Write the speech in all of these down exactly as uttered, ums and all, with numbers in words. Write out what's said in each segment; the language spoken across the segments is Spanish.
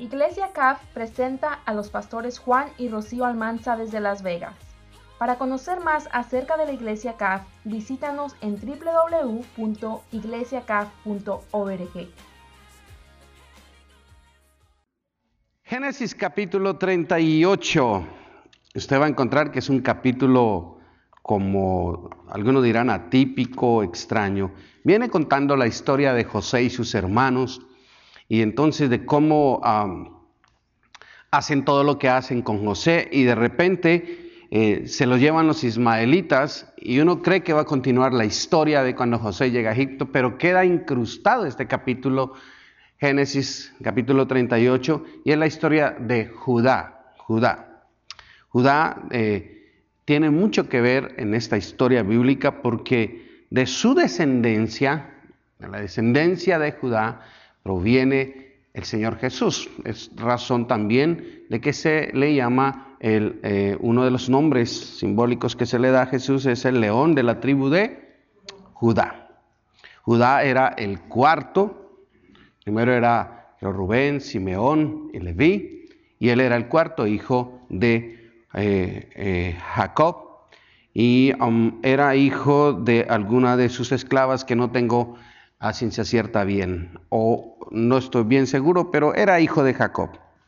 Iglesia C A F presenta a los pastores Juan y Rocío Almanza desde Las Vegas. Para conocer más acerca de la Iglesia C A F, visítanos en doble u doble u doble u punto iglesia c a f punto org. Génesis capítulo treinta y ocho. Usted va a encontrar que es un capítulo, como algunos dirán, atípico, extraño. Viene contando la historia de José y sus hermanos, y entonces de cómo um, hacen todo lo que hacen con José, y de repente eh, se lo llevan los ismaelitas, y uno cree que va a continuar la historia de cuando José llega a Egipto, pero queda incrustado este capítulo, Génesis capítulo treinta y ocho, y es la historia de Judá. Judá, Judá eh, tiene mucho que ver en esta historia bíblica, porque de su descendencia, de la descendencia de Judá, proviene el Señor Jesús. Es razón también de que se le llama, el, eh, uno de los nombres simbólicos que se le da a Jesús es el león de la tribu de Judá. Judá era el cuarto, primero era Rubén, Simeón y Leví, y él era el cuarto hijo de eh, eh, Jacob, y um, era hijo de alguna de sus esclavas que no tengo a ciencia cierta bien, o no estoy bien seguro, pero era hijo de Jacob.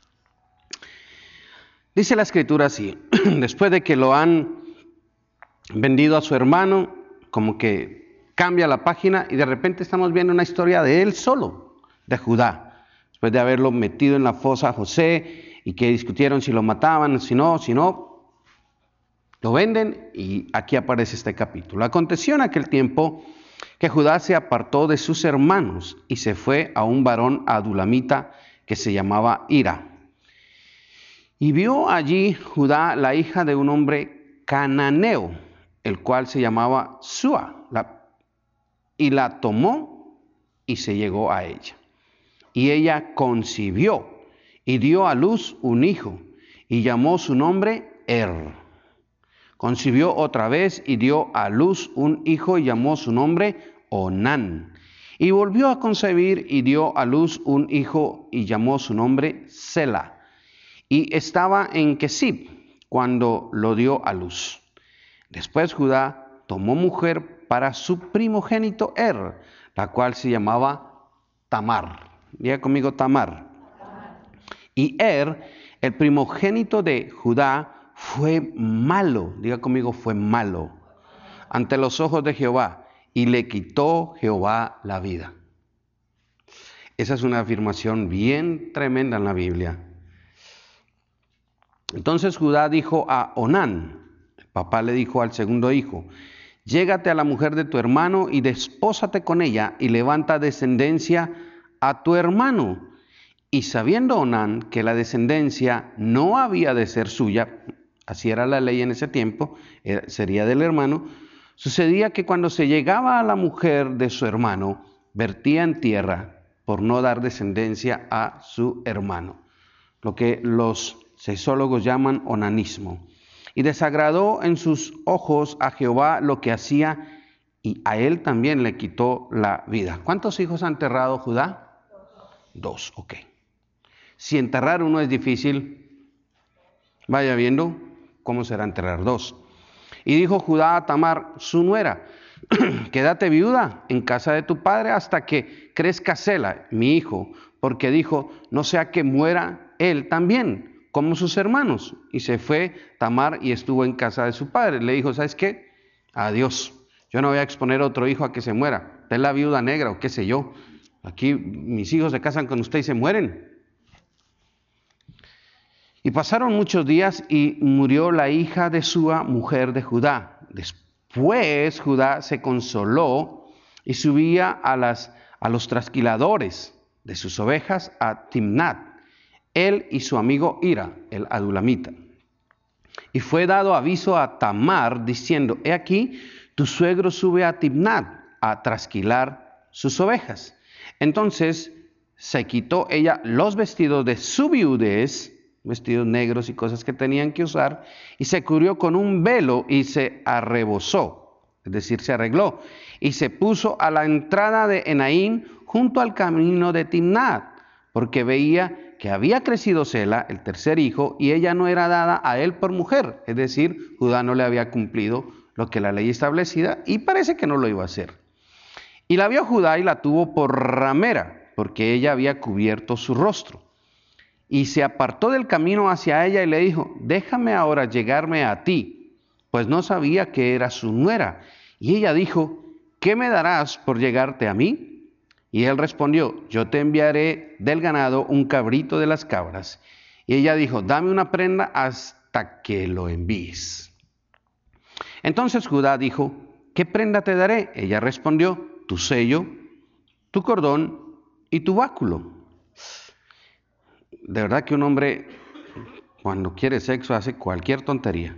Dice la escritura así: después de que lo han vendido a su hermano, como que cambia la página y de repente estamos viendo una historia de él solo, de Judá, después de haberlo metido en la fosa a José y que discutieron si lo mataban, si no, si no, lo venden, y aquí aparece este capítulo. Aconteció en aquel tiempo que Judá se apartó de sus hermanos y se fue a un varón adulamita que se llamaba Hira. Y vio allí Judá la hija de un hombre cananeo, el cual se llamaba Súa, la, y la tomó y se llegó a ella. Y ella concibió y dio a luz un hijo y llamó su nombre Er. Concibió otra vez y dio a luz un hijo y llamó su nombre Onán. Y volvió a concebir y dio a luz un hijo y llamó su nombre Sela. Y estaba en Kesib cuando lo dio a luz. Después Judá tomó mujer para su primogénito Er, la cual se llamaba Tamar. Diga conmigo Tamar. Y Er, el primogénito de Judá, fue malo, diga conmigo, fue malo, ante los ojos de Jehová, y le quitó Jehová la vida. Esa es una afirmación bien tremenda en la Biblia. Entonces Judá dijo a Onán, el papá le dijo al segundo hijo: llégate a la mujer de tu hermano y despósate con ella y levanta descendencia a tu hermano. Y sabiendo Onán que la descendencia no había de ser suya, así era la ley en ese tiempo, sería del hermano, sucedía que cuando se llegaba a la mujer de su hermano, vertía en tierra por no dar descendencia a su hermano, lo que los sexólogos llaman onanismo. Y desagradó en sus ojos a Jehová lo que hacía, y a él también le quitó la vida. ¿Cuántos hijos ha enterrado Judá? Dos, Dos ok. Si enterrar uno es difícil, vaya viendo cómo será enterrar dos. Y dijo Judá a Tamar, su nuera: quédate viuda en casa de tu padre hasta que crezca Sela, mi hijo, porque dijo, no sea que muera él también, como sus hermanos. Y se fue Tamar y estuvo en casa de su padre. Le dijo, ¿sabes qué? Adiós, yo no voy a exponer a otro hijo a que se muera. Usted es la viuda negra o qué sé yo. Aquí mis hijos se casan con usted y se mueren. Y pasaron muchos días y murió la hija de Súa, mujer de Judá. Después Judá se consoló y subía a, las, a los trasquiladores de sus ovejas a Timnat, él y su amigo Hira, el adulamita. Y fue dado aviso a Tamar diciendo, he aquí, tu suegro sube a Timnat a trasquilar sus ovejas. Entonces se quitó ella los vestidos de su viudez, vestidos negros y cosas que tenían que usar, y se cubrió con un velo y se arrebozó, es decir, se arregló, y se puso a la entrada de Enaim junto al camino de Timnat, porque veía que había crecido Sela, el tercer hijo, y ella no era dada a él por mujer, es decir, Judá no le había cumplido lo que la ley establecida y parece que no lo iba a hacer. Y la vio Judá y la tuvo por ramera, porque ella había cubierto su rostro. Y se apartó del camino hacia ella y le dijo, déjame ahora llegarme a ti, pues no sabía que era su nuera. Y ella dijo, ¿qué me darás por llegarte a mí? Y él respondió, yo te enviaré del ganado un cabrito de las cabras. Y ella dijo, dame una prenda hasta que lo envíes. Entonces Judá dijo, ¿qué prenda te daré? Ella respondió, tu sello, tu cordón y tu báculo. De verdad que un hombre, cuando quiere sexo, hace cualquier tontería.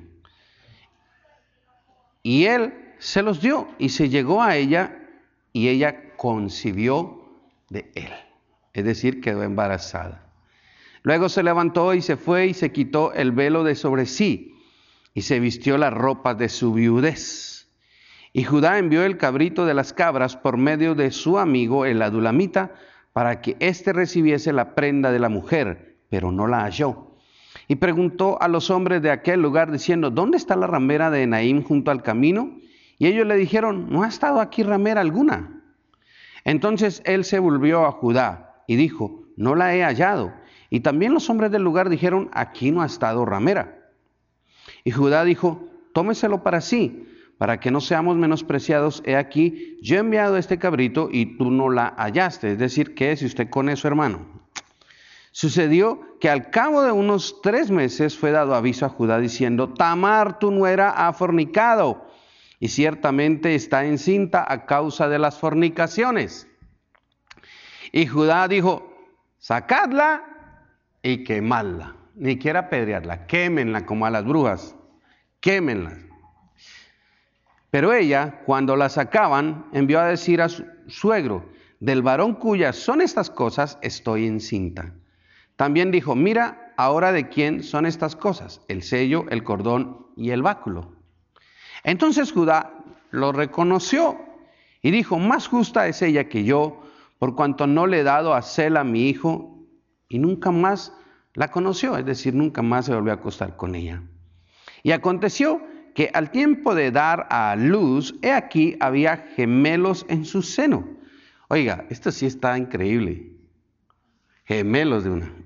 Y él se los dio y se llegó a ella y ella concibió de él, es decir, quedó embarazada. Luego se levantó y se fue y se quitó el velo de sobre sí y se vistió las ropas de su viudez. Y Judá envió el cabrito de las cabras por medio de su amigo el adulamita para que éste recibiese la prenda de la mujer, pero no la halló. Y preguntó a los hombres de aquel lugar diciendo, ¿dónde está la ramera de Enaim junto al camino? Y ellos le dijeron, no ha estado aquí ramera alguna. Entonces él se volvió a Judá y dijo, no la he hallado. Y también los hombres del lugar dijeron, aquí no ha estado ramera. Y Judá dijo, tómeselo para sí, para que no seamos menospreciados. He aquí, yo he enviado este cabrito y tú no la hallaste. Es decir, ¿qué es usted con su hermano? Sucedió que al cabo de unos tres meses fue dado aviso a Judá diciendo, Tamar, tu nuera, ha fornicado. Y ciertamente está encinta a causa de las fornicaciones. Y Judá dijo, sacadla y quemadla. Ni quiera apedrearla, quémenla como a las brujas, quémenla. Pero ella, cuando la sacaban, envió a decir a su suegro, del varón cuyas son estas cosas, estoy encinta. También dijo, mira ahora de quién son estas cosas, el sello, el cordón y el báculo. Entonces Judá lo reconoció y dijo, más justa es ella que yo, por cuanto no le he dado a Sela mi hijo, y nunca más la conoció, es decir, nunca más se volvió a acostar con ella. Y aconteció que al tiempo de dar a luz, he aquí había gemelos en su seno. Oiga, esto sí está increíble. Gemelos de una.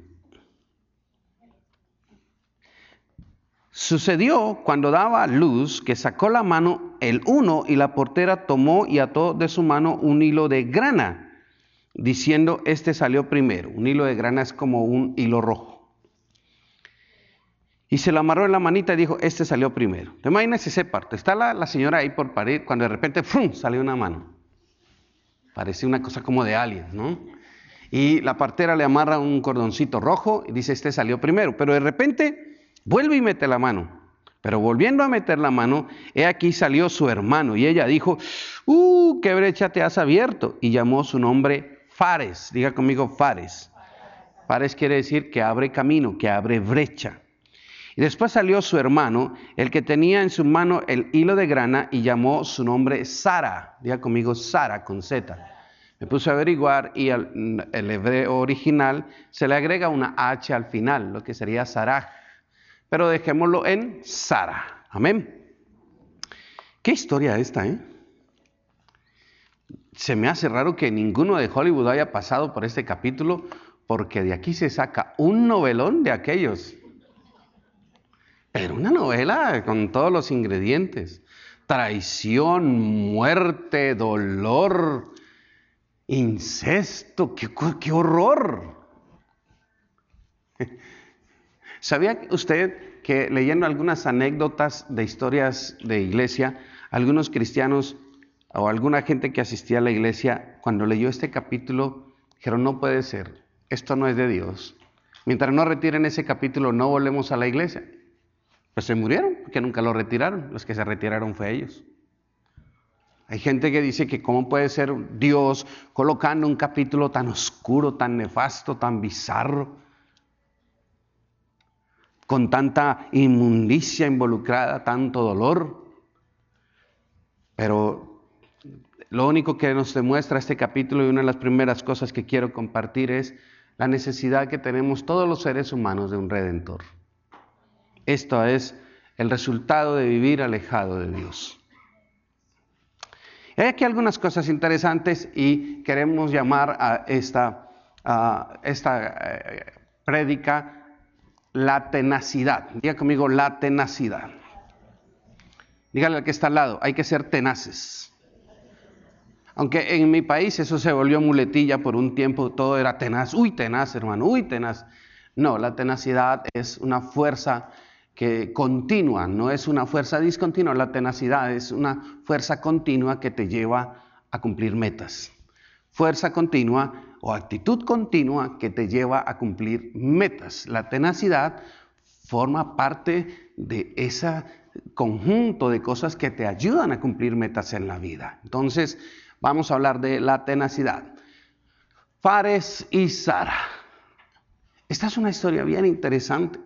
Sucedió cuando daba luz que sacó la mano el uno y la portera tomó y ató de su mano un hilo de grana, diciendo, este salió primero. Un hilo de grana es como un hilo rojo. Y se lo amarró en la manita y dijo, este salió primero. Imagínense esa parte. Está la, la señora ahí por parir cuando de repente ¡frum!, salió una mano. Parece una cosa como de aliens, ¿no? Y la partera le amarra un cordoncito rojo y dice, este salió primero. Pero de repente vuelve y mete la mano, pero volviendo a meter la mano, he aquí salió su hermano, y ella dijo, ¡uh, qué brecha te has abierto! Y llamó su nombre Fares, diga conmigo Fares. Fares quiere decir que abre camino, que abre brecha. Y después salió su hermano, el que tenía en su mano el hilo de grana, y llamó su nombre Sara, diga conmigo Sara con Z. Me puse a averiguar y al el hebreo original se le agrega una H al final, lo que sería Saraj. Pero dejémoslo en Sara. Amén. ¿Qué historia esta, eh? Se me hace raro que ninguno de Hollywood haya pasado por este capítulo, porque de aquí se saca un novelón de aquellos. Pero una novela con todos los ingredientes. Traición, muerte, dolor, incesto. ¡Qué, qué horror! ¿Sabía usted que leyendo algunas anécdotas de historias de iglesia, algunos cristianos o alguna gente que asistía a la iglesia, cuando leyó este capítulo, dijeron, no puede ser, esto no es de Dios. Mientras no retiren ese capítulo, no volvemos a la iglesia. Pues se murieron, porque nunca lo retiraron. Los que se retiraron fue ellos. Hay gente que dice que cómo puede ser Dios colocando un capítulo tan oscuro, tan nefasto, tan bizarro, con tanta inmundicia involucrada, tanto dolor. Pero lo único que nos demuestra este capítulo, y una de las primeras cosas que quiero compartir, es la necesidad que tenemos todos los seres humanos de un Redentor. Esto es el resultado de vivir alejado de Dios. Hay aquí algunas cosas interesantes y queremos llamar a esta, a esta eh, prédica la tenacidad. Diga conmigo, la tenacidad. Dígale al que está al lado, hay que ser tenaces. Aunque en mi país eso se volvió muletilla por un tiempo, todo era tenaz. Uy, tenaz, hermano, uy, tenaz. No, la tenacidad es una fuerza que continua, no es una fuerza discontinua. La tenacidad es una fuerza continua que te lleva a cumplir metas. Fuerza continua o actitud continua que te lleva a cumplir metas. La tenacidad forma parte de ese conjunto de cosas que te ayudan a cumplir metas en la vida. Entonces, vamos a hablar de la tenacidad. Fares y Zara. Esta es una historia bien interesante.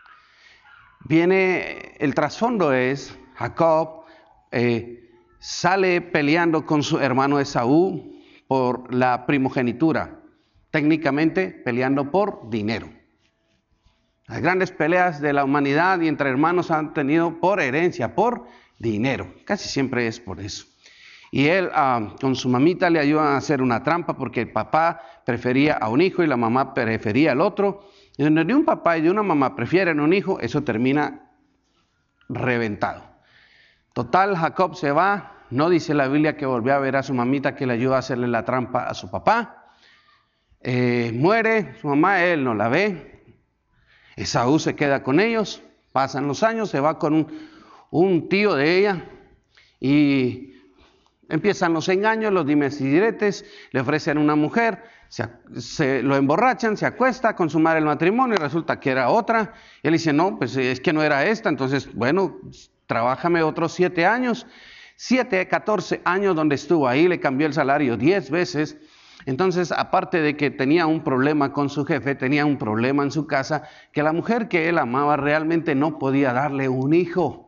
Viene, el trasfondo es, Jacob eh, sale peleando con su hermano Esaú por la primogenitura, técnicamente peleando por dinero. Las grandes peleas de la humanidad y entre hermanos han tenido por herencia, por dinero, casi siempre es por eso. Y él uh, con su mamita le ayudan a hacer una trampa porque el papá prefería a un hijo y la mamá prefería al otro. Y donde un papá y de una mamá prefieren un hijo, eso termina reventado. Total, Jacob se va, no dice la Biblia que volvió a ver a su mamita que le ayuda a hacerle la trampa a su papá. Eh, muere su mamá, él no la ve. Esaú se queda con ellos, pasan los años, se va con un, un tío de ella y empiezan los engaños, los dimes y diretes, le ofrecen una mujer, se, se lo emborrachan, se acuesta a consumar el matrimonio y resulta que era otra. Él dice, no, pues es que no era esta, entonces, bueno, trabájame otros siete años. Siete, catorce años donde estuvo ahí, le cambió el salario diez veces. Entonces, aparte de que tenía un problema con su jefe, tenía un problema en su casa, que la mujer que él amaba realmente no podía darle un hijo.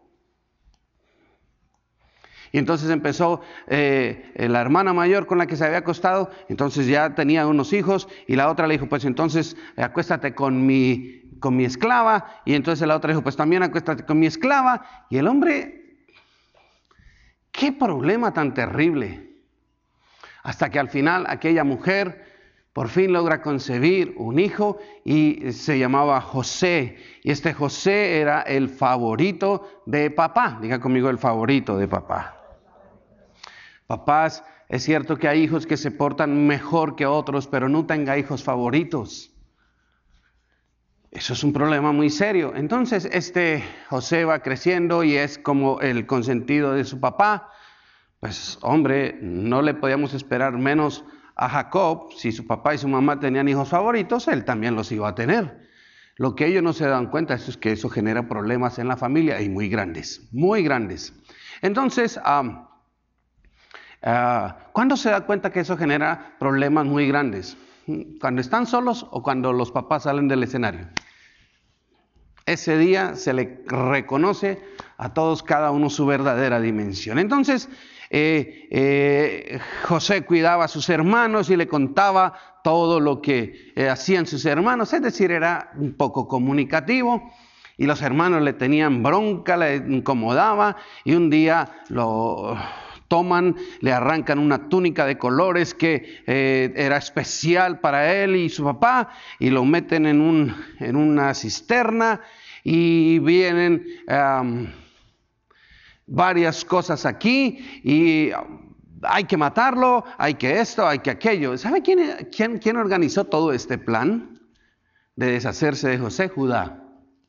Y entonces empezó eh, la hermana mayor con la que se había acostado, entonces ya tenía unos hijos, y la otra le dijo, pues entonces acuéstate con mi, con mi esclava, y entonces la otra dijo, pues también acuéstate con mi esclava, y el hombre, qué problema tan terrible, hasta que al final aquella mujer por fin logra concebir un hijo y se llamaba José, y este José era el favorito de papá. Diga conmigo, el favorito de papá. Papás, es cierto que hay hijos que se portan mejor que otros, pero no tenga hijos favoritos. Eso es un problema muy serio. Entonces este José va creciendo y es como el consentido de su papá. Pues hombre, no le podíamos esperar menos a Jacob. Si su papá y su mamá tenían hijos favoritos, él también los iba a tener. Lo que ellos no se dan cuenta es que eso genera problemas en la familia y muy grandes, muy grandes. Entonces, um, uh, ¿cuándo se da cuenta que eso genera problemas muy grandes? ¿Cuando están solos o cuando los papás salen del escenario? Ese día se le reconoce a todos cada uno su verdadera dimensión. Entonces, eh, eh, José cuidaba a sus hermanos y le contaba todo lo que eh, hacían sus hermanos, es decir, era un poco comunicativo, y los hermanos le tenían bronca, le incomodaba, y un día lo toman, le arrancan una túnica de colores que eh, era especial para él y su papá, y lo meten en, un, en una cisterna, y vienen um, varias cosas aquí, y hay que matarlo, hay que esto, hay que aquello. ¿Sabe quién, quién, quién organizó todo este plan de deshacerse de José? Judá.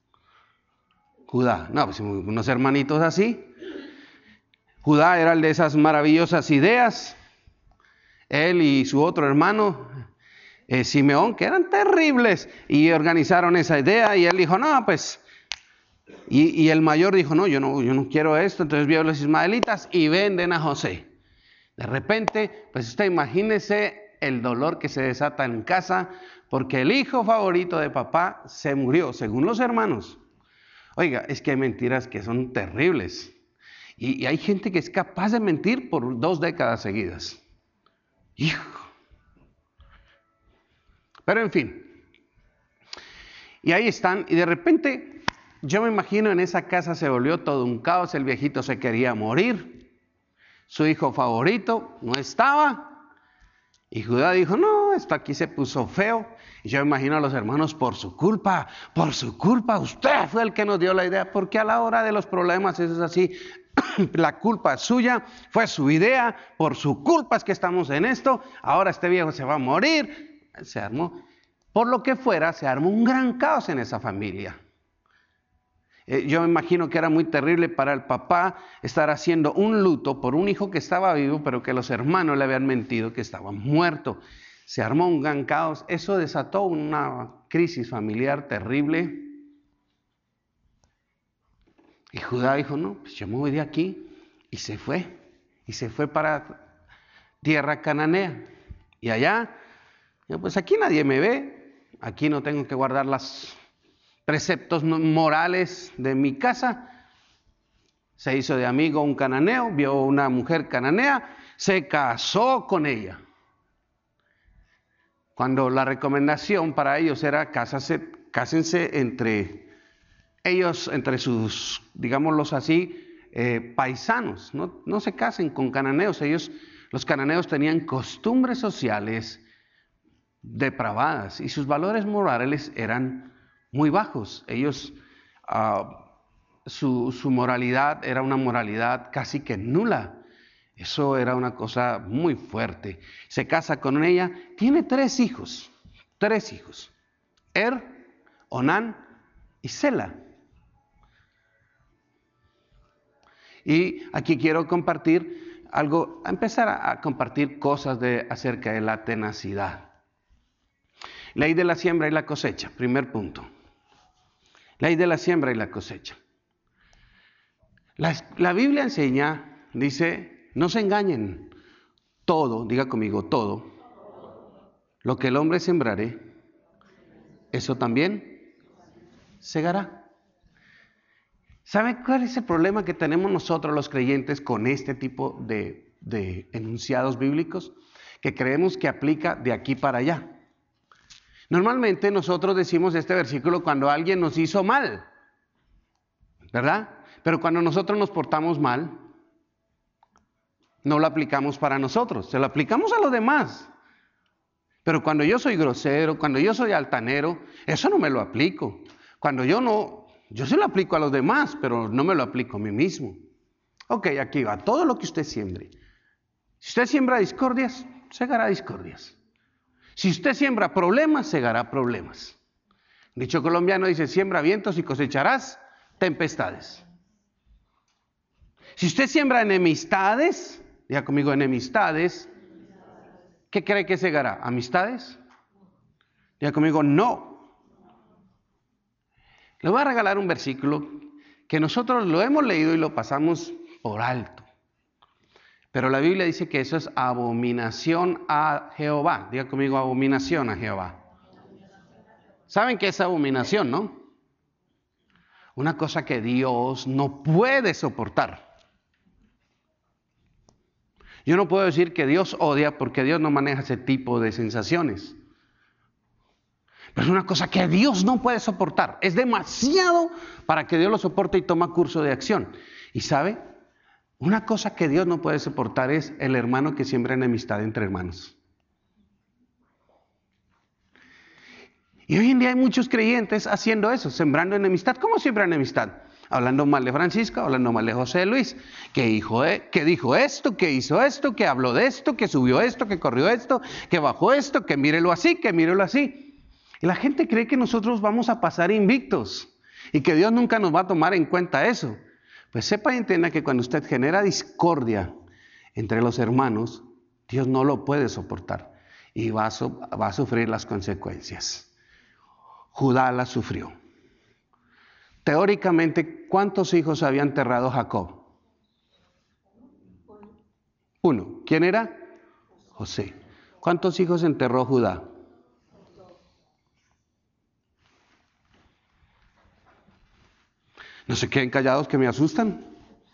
Judá, no, pues unos hermanitos así. Judá era el de esas maravillosas ideas. Él y su otro hermano, eh, Simeón, que eran terribles, y organizaron esa idea, y él dijo, no, pues, y, y el mayor dijo, no, yo no, yo no quiero esto. Entonces vio a los ismaelitas y venden a José. De repente, pues usted imagínese el dolor que se desata en casa, porque el hijo favorito de papá se murió, según los hermanos. Oiga, es que hay mentiras que son terribles, y, y hay gente que es capaz de mentir por dos décadas seguidas. Hijo. Pero en fin. Y ahí están, y de repente, yo me imagino en esa casa se volvió todo un caos, el viejito se quería morir, su hijo favorito no estaba, y Judá dijo, no, esto aquí se puso feo, y yo me imagino a los hermanos, por su culpa, por su culpa, usted fue el que nos dio la idea, porque a la hora de los problemas eso es así, la culpa es suya, fue su idea, por su culpa es que estamos en esto, ahora este viejo se va a morir, se armó. Por lo que fuera, se armó un gran caos en esa familia. Eh, yo me imagino que era muy terrible para el papá estar haciendo un luto por un hijo que estaba vivo, pero que los hermanos le habían mentido que estaba muerto. Se armó un gran caos. Eso desató una crisis familiar terrible. Y Judá dijo, no, pues yo me voy de aquí. Y se fue. Y se fue para tierra cananea. Y allá, pues aquí nadie me ve. Aquí no tengo que guardar los preceptos morales de mi casa. Se hizo de amigo un cananeo, vio una mujer cananea, se casó con ella. Cuando la recomendación para ellos era cásense, cásense entre ellos, entre sus, digámoslos así, eh, paisanos. No, no se casen con cananeos. Ellos, los cananeos tenían costumbres sociales depravadas y sus valores morales eran muy bajos. Ellos, uh, su, su moralidad era una moralidad casi que nula. Eso era una cosa muy fuerte. Se casa con ella, tiene tres hijos, tres hijos, Er, Onán y Sela. Y aquí quiero compartir algo, empezar a, a compartir cosas de, acerca de la tenacidad. Ley de la siembra y la cosecha, primer punto. Ley de la siembra y la cosecha. La, la Biblia enseña, dice, no se engañen, todo, diga conmigo, todo, lo que el hombre sembrare, eso también segará. ¿Sabe cuál es el problema que tenemos nosotros los creyentes con este tipo de, de enunciados bíblicos? Que creemos que aplica de aquí para allá. Normalmente nosotros decimos este versículo cuando alguien nos hizo mal, ¿verdad? Pero cuando nosotros nos portamos mal, no lo aplicamos para nosotros, se lo aplicamos a los demás. Pero cuando yo soy grosero, cuando yo soy altanero, eso no me lo aplico. Cuando yo no, yo se lo aplico a los demás, pero no me lo aplico a mí mismo. Ok, aquí va, todo lo que usted siembre. Si usted siembra discordias, segará discordias. Si usted siembra problemas, segará problemas. Dicho colombiano dice, siembra vientos y cosecharás tempestades. Si usted siembra enemistades, diga conmigo enemistades, ¿qué cree que segará? ¿Amistades? Diga conmigo, no. Le voy a regalar un versículo que nosotros lo hemos leído y lo pasamos por alto. Pero la Biblia dice que eso es abominación a Jehová. Diga conmigo, abominación a Jehová. ¿Saben qué es abominación, no? Una cosa que Dios no puede soportar. Yo no puedo decir que Dios odia porque Dios no maneja ese tipo de sensaciones. Pero es una cosa que Dios no puede soportar. Es demasiado para que Dios lo soporte y toma curso de acción. ¿Y sabe? Una cosa que Dios no puede soportar es el hermano que siembra enemistad entre hermanos. Y hoy en día hay muchos creyentes haciendo eso, sembrando enemistad. ¿Cómo siembra enemistad? Hablando mal de Francisco, hablando mal de José Luis, que dijo, que dijo esto, que hizo esto, que habló de esto, que subió esto, que corrió esto, que bajó esto, que mírelo así, que mírelo así. Y la gente cree que nosotros vamos a pasar invictos y que Dios nunca nos va a tomar en cuenta eso. Pues sepa y entienda que cuando usted genera discordia entre los hermanos, Dios no lo puede soportar y va a, so, va a sufrir las consecuencias. Judá las sufrió. Teóricamente, ¿cuántos hijos había enterrado Jacob? Uno. ¿Quién era? José. ¿Cuántos hijos enterró Judá? No se queden callados que me asustan.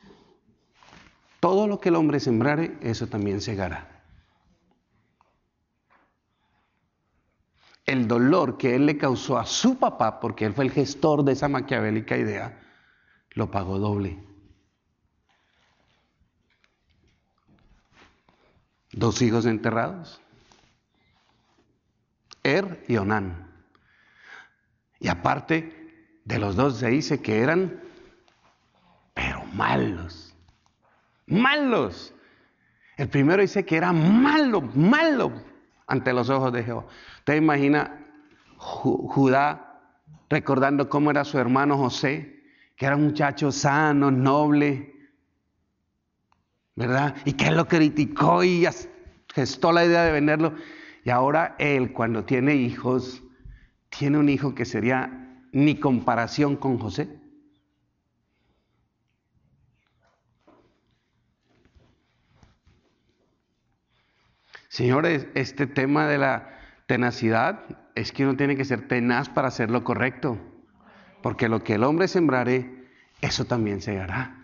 Todo lo que el hombre sembrare, eso también segará. El dolor que él le causó a su papá, porque él fue el gestor de esa maquiavélica idea, lo pagó doble. Dos hijos enterrados, Er y Onán. Y aparte de los dos se dice que eran, pero malos, malos. El primero dice que era malo, malo ante los ojos de Jehová. Usted imagina Judá recordando cómo era su hermano José, que era un muchacho sano, noble, ¿verdad? Y que él lo criticó y gestó la idea de venderlo. Y ahora él, cuando tiene hijos, tiene un hijo que sería ni comparación con José. Señores, este tema de la tenacidad es que uno tiene que ser tenaz para hacer lo correcto, porque lo que el hombre sembrare, eso también se hará.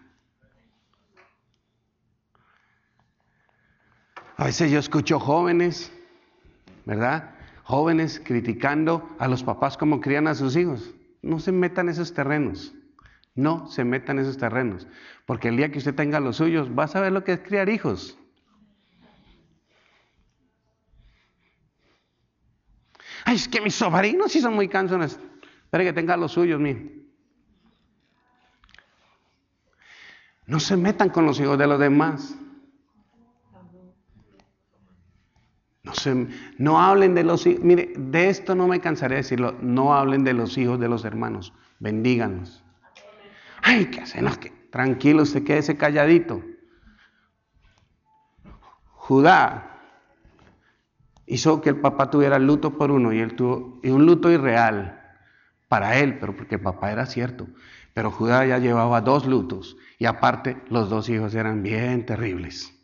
A veces yo escucho jóvenes, ¿verdad? Jóvenes criticando a los papás como crían a sus hijos. No se metan en esos terrenos, no se metan en esos terrenos, porque el día que usted tenga los suyos, va a saber lo que es criar hijos. Ay, es que mis sobrinos sí son muy cansones. Espere que tengan los suyos, miren. No se metan con los hijos de los demás. No, se, no hablen de los hijos. Mire, de esto no me cansaré de decirlo. No hablen de los hijos de los hermanos. Bendíganlos. Ay, ¿qué hacen? No, que, tranquilo, usted quédese calladito. Judá hizo que el papá tuviera luto por uno y él tuvo y un luto irreal para él, pero porque el papá era cierto. Pero Judá ya llevaba dos lutos y aparte los dos hijos eran bien terribles.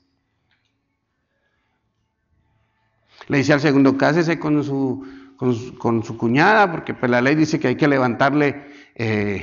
Le dice al segundo, cásese con su, con su, con su cuñada, porque pues la ley dice que hay que levantarle eh,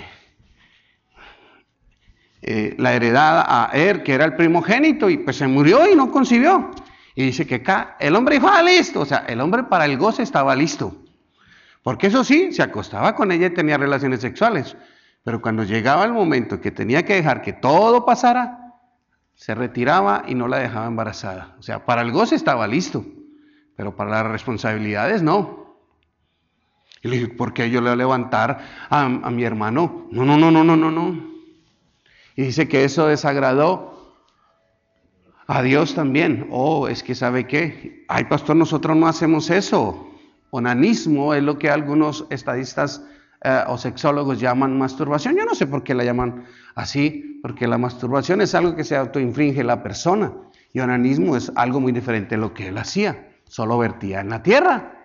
eh, la heredad a Er, que era el primogénito, y pues se murió y no concibió. Y dice que acá el hombre dijo, ah, listo, o sea, el hombre para el goce estaba listo. Porque eso sí, se acostaba con ella y tenía relaciones sexuales. Pero cuando llegaba el momento que tenía que dejar que todo pasara, se retiraba y no la dejaba embarazada. O sea, para el goce estaba listo, pero para las responsabilidades no. Y le dije, ¿por qué yo le voy a levantar a, a mi hermano? No, no, no, no, no, no, no. Y dice que eso desagradó a Dios también. Oh, es que ¿sabe qué? Ay, pastor, nosotros no hacemos eso. Onanismo es lo que algunos estadistas eh, o sexólogos llaman masturbación. Yo no sé por qué la llaman así, porque la masturbación es algo que se autoinfringe la persona. Y onanismo es algo muy diferente de lo que él hacía. Solo vertía en la tierra.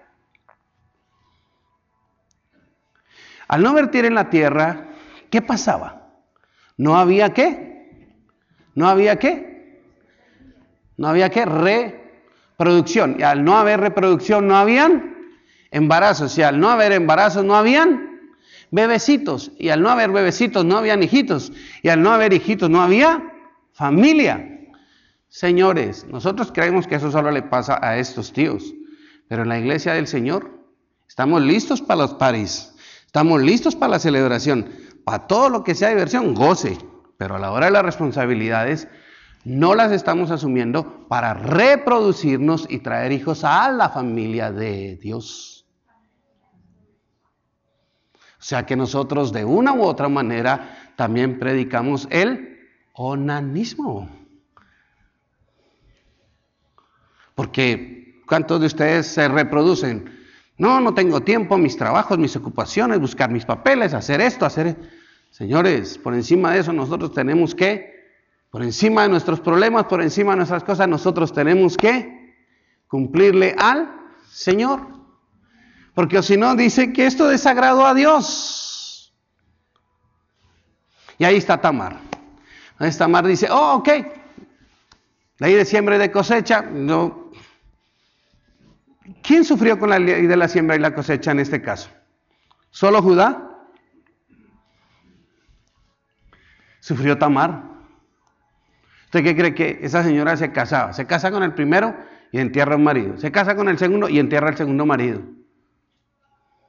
Al no vertir en la tierra, ¿qué pasaba? ¿No había qué? ¿No había qué? No había qué, reproducción. Y al no haber reproducción no habían embarazos. Y al no haber embarazos no habían bebecitos. Y al no haber bebecitos no habían hijitos. Y al no haber hijitos no había familia. Señores, nosotros creemos que eso solo le pasa a estos tíos. Pero en la iglesia del Señor estamos listos para los paris. Estamos listos para la celebración. Para todo lo que sea diversión, goce. Pero a la hora de las responsabilidades, no las estamos asumiendo para reproducirnos y traer hijos a la familia de Dios. O sea que nosotros de una u otra manera también predicamos el onanismo. Porque ¿cuántos de ustedes se reproducen? No, no tengo tiempo, mis trabajos, mis ocupaciones, buscar mis papeles, hacer esto, hacer... Señores, por encima de eso nosotros tenemos que... Por encima de nuestros problemas, por encima de nuestras cosas, nosotros tenemos que cumplirle al Señor. Porque si no, dice que esto desagradó a Dios. Y ahí está Tamar. Ahí Tamar dice, oh, ok, ley de siembra y de cosecha. No. ¿Quién sufrió con la ley de la siembra y la cosecha en este caso? ¿Solo Judá? Sufrió Tamar. ¿Usted qué cree? Que esa señora se casaba? Se casa con el primero y entierra a un marido. Se casa con el segundo y entierra al segundo marido.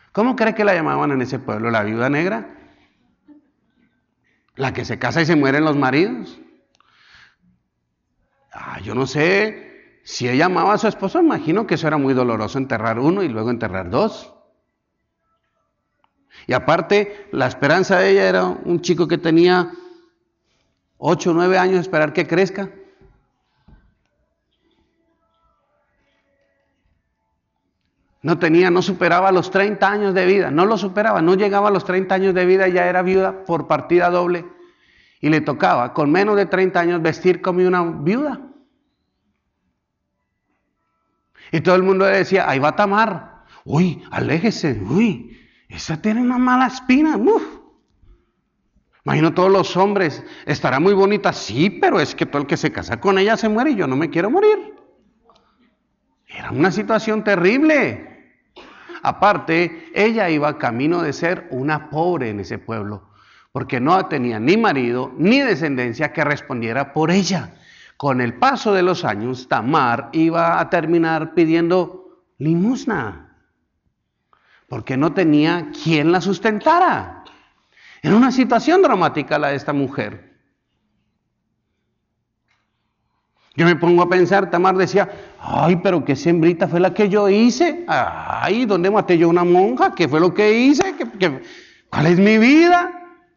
¿Cómo cree que la llamaban en ese pueblo? ¿La viuda negra? ¿La que se casa y se mueren los maridos? Ah, yo no sé, si ella amaba a su esposo, imagino que eso era muy doloroso, enterrar uno y luego enterrar dos. Y aparte, la esperanza de ella era un chico que tenía ocho o nueve años, esperar que crezca. No tenía, no superaba los treinta años de vida, no lo superaba, no llegaba a los treinta años de vida y ya era viuda por partida doble. Y le tocaba, con menos de treinta años, vestir como una viuda. Y todo el mundo le decía, ahí va Tamar, uy, aléjese, uy, esa tiene una mala espina, uf. Imagino todos los hombres, estará muy bonita, sí, pero es que todo el que se casa con ella se muere y yo no me quiero morir. Era una situación terrible. Aparte, ella iba camino de ser una pobre en ese pueblo, porque no tenía ni marido ni descendencia que respondiera por ella. Con el paso de los años, Tamar iba a terminar pidiendo limosna, porque no tenía quien la sustentara. Era una situación dramática la de esta mujer. Yo me pongo a pensar, Tamar decía, ay, pero qué sembrita fue la que yo hice. Ay, ¿dónde maté yo a una monja? ¿Qué fue lo que hice? ¿Qué, qué, ¿Cuál es mi vida?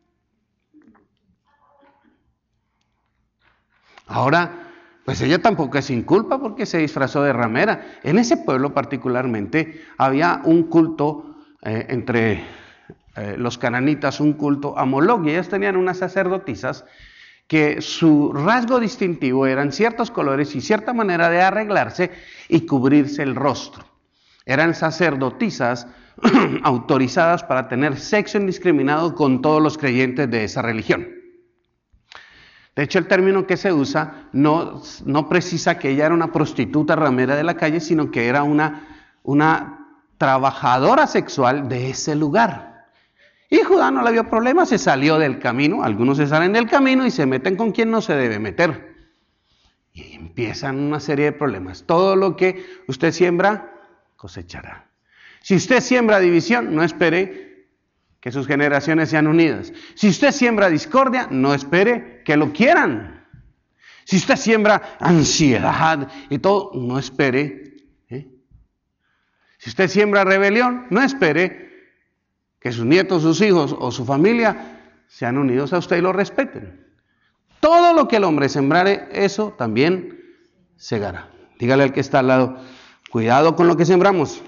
Ahora, pues ella tampoco es sin culpa porque se disfrazó de ramera. En ese pueblo particularmente había un culto eh, entre eh, los cananitas, un culto a Moloch, y ellas tenían unas sacerdotisas que su rasgo distintivo eran ciertos colores y cierta manera de arreglarse y cubrirse el rostro. Eran sacerdotisas autorizadas para tener sexo indiscriminado con todos los creyentes de esa religión. De hecho, el término que se usa no, no precisa que ella era una prostituta ramera de la calle, sino que era una, una trabajadora sexual de ese lugar. Y Judá no le vio problema, se salió del camino. Algunos se salen del camino y se meten con quien no se debe meter. Y empiezan una serie de problemas. Todo lo que usted siembra, cosechará. Si usted siembra división, no espere que sus generaciones sean unidas. Si usted siembra discordia, no espere que lo quieran. Si usted siembra ansiedad y todo, no espere. ¿eh? Si usted siembra rebelión, no espere que sus nietos, sus hijos o su familia sean unidos a usted y lo respeten. Todo lo que el hombre sembrare, eso también segará. Dígale al que está al lado, cuidado con lo que sembramos.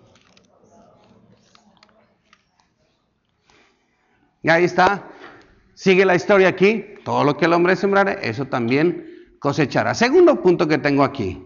Y ahí está, sigue la historia aquí, todo lo que el hombre sembrare, eso también cosechará. Segundo punto que tengo aquí,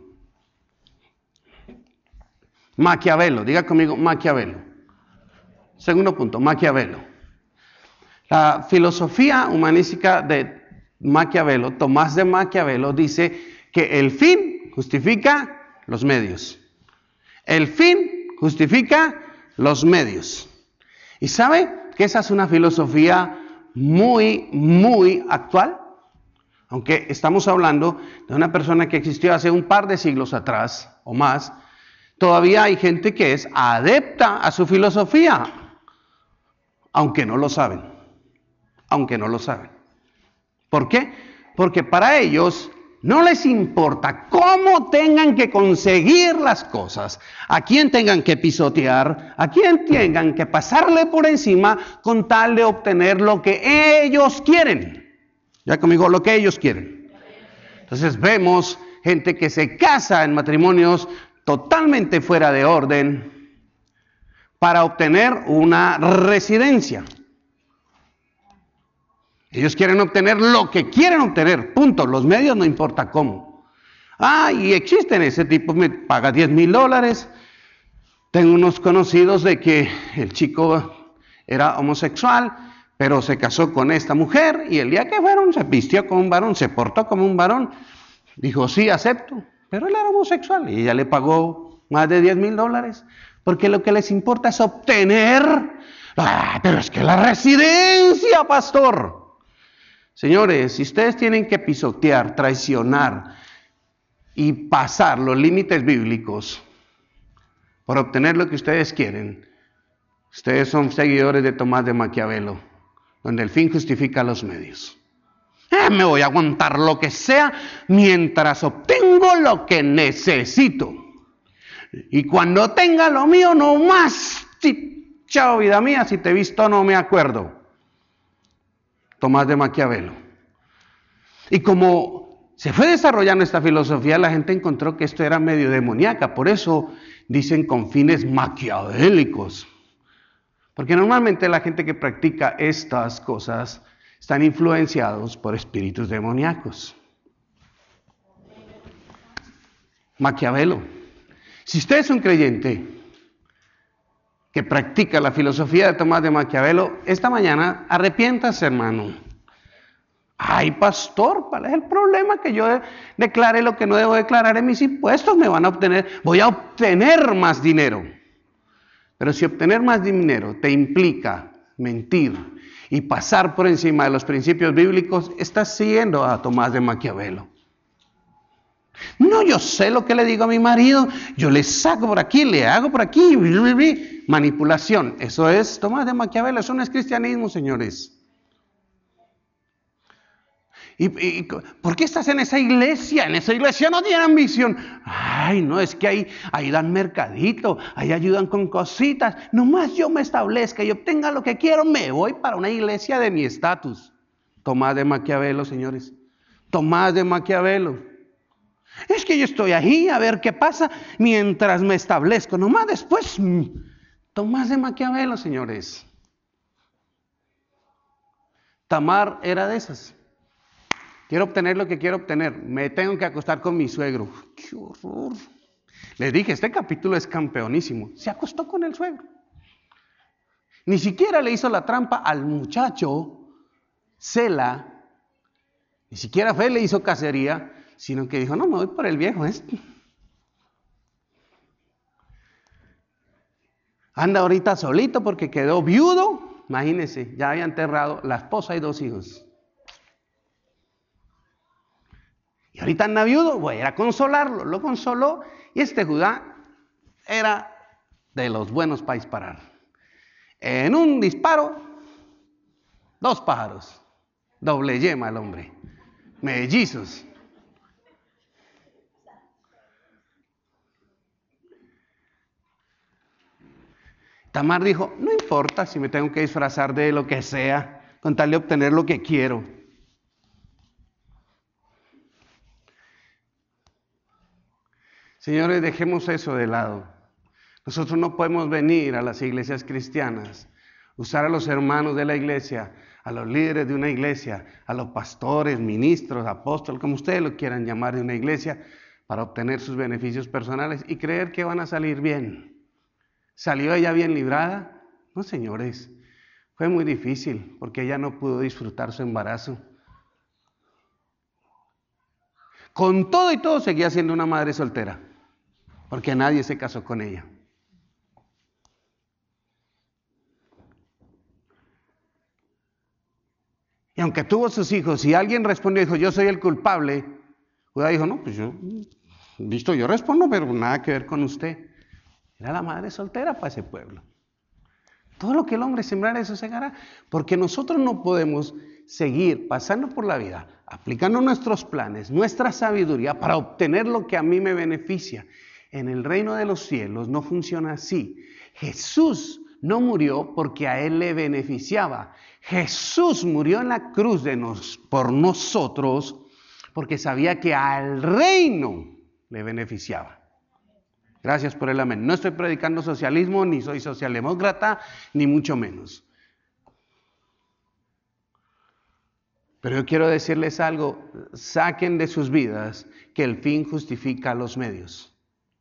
Maquiavelo, diga conmigo Maquiavelo. Segundo punto, Maquiavelo. La filosofía humanística de Maquiavelo, Tomás de Maquiavelo, dice que el fin justifica los medios. El fin justifica los medios. ¿Y sabe que esa es una filosofía muy, muy actual? Aunque estamos hablando de una persona que existió hace un par de siglos atrás o más, todavía hay gente que es adepta a su filosofía. Aunque no lo saben, aunque no lo saben. ¿Por qué? Porque para ellos no les importa cómo tengan que conseguir las cosas, a quién tengan que pisotear, a quién tengan que pasarle por encima con tal de obtener lo que ellos quieren. Ya conmigo, lo que ellos quieren. Entonces vemos gente que se casa en matrimonios totalmente fuera de orden, para obtener una residencia. Ellos quieren obtener lo que quieren obtener, punto. Los medios no importa cómo. Ah, y existen ese tipo, me paga diez mil dólares. Tengo unos conocidos de que el chico era homosexual, pero se casó con esta mujer y el día que fueron se vistió como un varón, se portó como un varón. Dijo, sí, acepto, pero él era homosexual y ella le pagó más de diez mil dólares. Porque lo que les importa es obtener, ah, pero es que la residencia, pastor. Señores, si ustedes tienen que pisotear, traicionar y pasar los límites bíblicos por obtener lo que ustedes quieren, Ustedes son seguidores de Tomás de Maquiavelo, donde el fin justifica los medios. Eh, me voy a aguantar lo que sea mientras obtengo lo que necesito. Y cuando tenga lo mío, no más. Sí, chao, vida mía, si te he visto no me acuerdo. Tomás de Maquiavelo. Y como se fue desarrollando esta filosofía, la gente encontró que esto era medio demoníaca. Por eso dicen con fines maquiavélicos. Porque normalmente la gente que practica estas cosas están influenciados por espíritus demoníacos. Maquiavelo. Si usted es un creyente que practica la filosofía de Tomás de Maquiavelo, esta mañana arrepiéntase, hermano. Ay, pastor, ¿cuál es el problema? Que yo declare lo que no debo declarar en mis impuestos, me van a obtener, voy a obtener más dinero. Pero si obtener más dinero te implica mentir y pasar por encima de los principios bíblicos, estás siguiendo a Tomás de Maquiavelo. No, yo sé lo que le digo a mi marido, yo le saco por aquí, le hago por aquí, manipulación. Eso es Tomás de Maquiavelo, eso no es cristianismo, señores. ¿Y, y por qué estás en esa iglesia? En esa iglesia no tienen visión. Ay, no, es que ahí, ahí dan mercadito, ahí ayudan con cositas. Nomás yo me establezca y obtenga lo que quiero, me voy para una iglesia de mi estatus. Tomás de Maquiavelo, señores. Tomás de Maquiavelo. Es que yo estoy ahí a ver qué pasa mientras me establezco. Nomás después, Tomás de Maquiavelo, señores. Tamar era de esas. Quiero obtener lo que quiero obtener. Me tengo que acostar con mi suegro. ¡Qué horror! Les dije, este capítulo es campeonísimo. Se acostó con el suegro. Ni siquiera le hizo la trampa al muchacho, Sela. Ni siquiera fue, le hizo cacería, sino que dijo, no, me voy por el viejo este. Anda ahorita solito porque quedó viudo. Imagínense, ya había enterrado la esposa y dos hijos. Y ahorita anda viudo, voy a ir a consolarlo. Lo consoló y este Judá era de los buenos para disparar. En un disparo, dos pájaros. Doble yema el hombre. Mellizos. Tamar dijo, no importa si me tengo que disfrazar de lo que sea, con tal de obtener lo que quiero. Señores, dejemos eso de lado. Nosotros no podemos venir a las iglesias cristianas, usar a los hermanos de la iglesia, a los líderes de una iglesia, a los pastores, ministros, apóstoles, como ustedes lo quieran llamar de una iglesia, para obtener sus beneficios personales y creer que van a salir bien. ¿Salió ella bien librada? No, señores, fue muy difícil porque ella no pudo disfrutar su embarazo. Con todo y todo seguía siendo una madre soltera, porque nadie se casó con ella. Y aunque tuvo sus hijos, y alguien respondió y dijo, yo soy el culpable, Judá dijo, no, pues yo, listo, yo respondo, pero nada que ver con usted. Era la madre soltera para ese pueblo. Todo lo que el hombre sembrara, eso segará. Porque nosotros no podemos seguir pasando por la vida, aplicando nuestros planes, nuestra sabiduría para obtener lo que a mí me beneficia. En el reino de los cielos no funciona así. Jesús no murió porque a él le beneficiaba. Jesús murió en la cruz de nos, por nosotros porque sabía que al reino le beneficiaba. Gracias por el amén. No estoy predicando socialismo, ni soy socialdemócrata, ni mucho menos. Pero yo quiero decirles algo, saquen de sus vidas que el fin justifica los medios.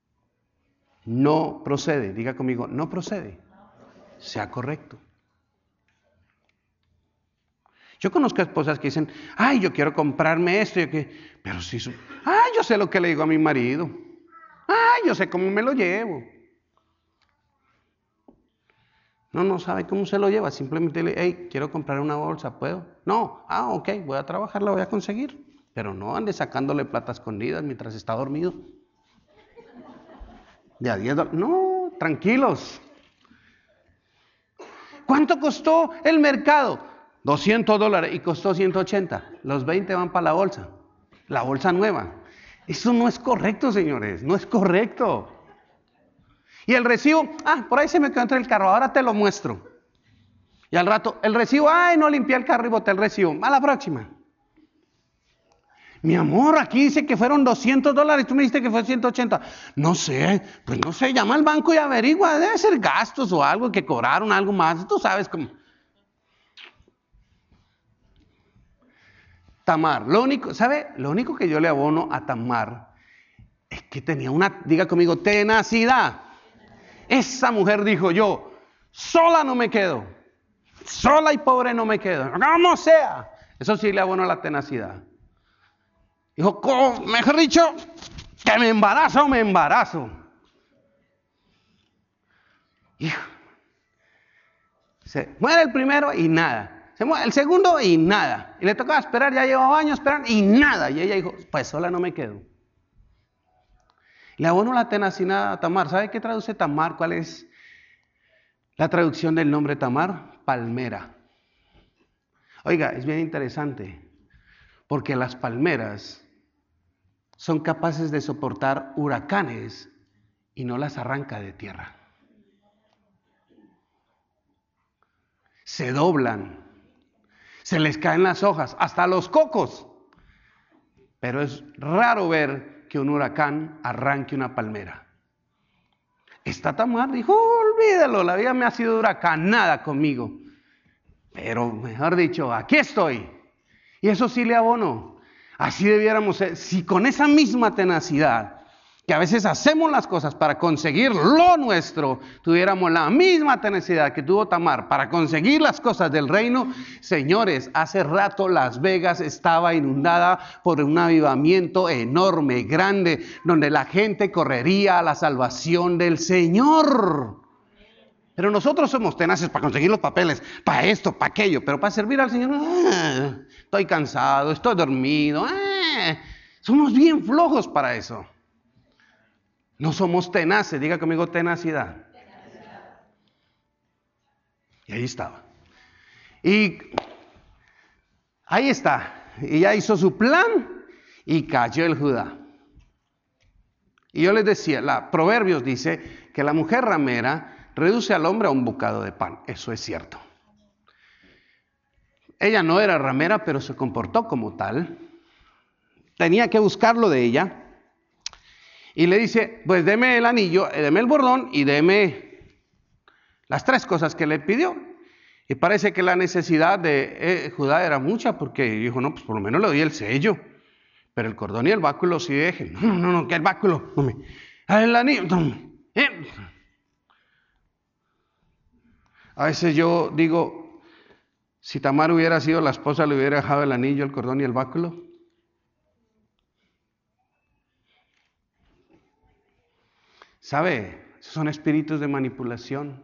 No procede, diga conmigo, no procede. Sea correcto. Yo conozco esposas que dicen, ay, yo quiero comprarme esto, yo que... pero si, su... ay, yo sé lo que le digo a mi marido. Ay, yo sé cómo me lo llevo. No, no sabe cómo se lo lleva. Simplemente le, hey, quiero comprar una bolsa, ¿puedo? No, ah, ok, voy a trabajar, la voy a conseguir. Pero no ande sacándole plata escondidas mientras está dormido. De a diez dólares. No, tranquilos. ¿cuánto costó el mercado? doscientos dólares y costó ciento ochenta. Los veinte van para la bolsa. La bolsa nueva. Eso no es correcto, señores. No es correcto. Y el recibo, ah, por ahí se me quedó entre el carro, ahora te lo muestro. Y al rato, el recibo, ay, no limpié el carro y boté el recibo. A la próxima. Mi amor, aquí dice que fueron doscientos dólares, tú me dijiste que fue ciento ochenta. No sé, pues no sé, llama al banco y averigua, debe ser gastos o algo que cobraron, algo más, tú sabes cómo. Tamar, lo único, ¿sabe? Lo único que yo le abono a Tamar es que tenía una, diga conmigo, tenacidad. Esa mujer dijo, yo sola no me quedo, sola y pobre no me quedo, como sea. Eso sí le abono la tenacidad. Dijo, mejor dicho, que me embarazo, me embarazo. Hijo. Se muere el primero y nada. Se muere el segundo y nada. Y le tocaba esperar, ya llevaba años esperando y nada. Y ella dijo, pues sola no me quedo. Le abono la tenacidad a Tamar. ¿Sabe qué traduce Tamar? ¿Cuál es la traducción del nombre Tamar? Palmera. Oiga, es bien interesante. Porque las palmeras son capaces de soportar huracanes y no las arranca de tierra. Se doblan, se les caen las hojas, hasta los cocos. Pero es raro ver que un huracán arranque una palmera. Esta Tamar dijo, olvídalo, la vida me ha sido huracanada conmigo. Pero mejor dicho, aquí estoy. Y eso sí le abono. Así debiéramos ser, si con esa misma tenacidad, que a veces hacemos las cosas para conseguir lo nuestro, tuviéramos la misma tenacidad que tuvo Tamar para conseguir las cosas del reino. Señores, hace rato Las Vegas estaba inundada por un avivamiento enorme, grande, donde la gente correría a la salvación del Señor. Pero nosotros somos tenaces para conseguir los papeles, para esto, para aquello, pero para servir al Señor, ah, estoy cansado, estoy dormido, ah, somos bien flojos para eso. No somos tenaces, diga conmigo tenacidad. tenacidad. Y ahí estaba. Y ahí está, y ya hizo su plan y cayó el Judá. Y yo les decía, la Proverbios dice que la mujer ramera reduce al hombre a un bocado de pan. Eso es cierto. Ella no era ramera, pero se comportó como tal. Tenía que buscarlo de ella. Y le dice, pues deme el anillo, deme el bordón y deme las tres cosas que le pidió. Y parece que la necesidad de eh, Judá era mucha, porque dijo, no, pues por lo menos le doy el sello. Pero el cordón y el báculo sí dejen. No, no, no, que el báculo. No me, el anillo. No, eh. A veces yo digo, si Tamar hubiera sido la esposa, le hubiera dejado el anillo, el cordón y el báculo. ¿Sabe? Son espíritus de manipulación.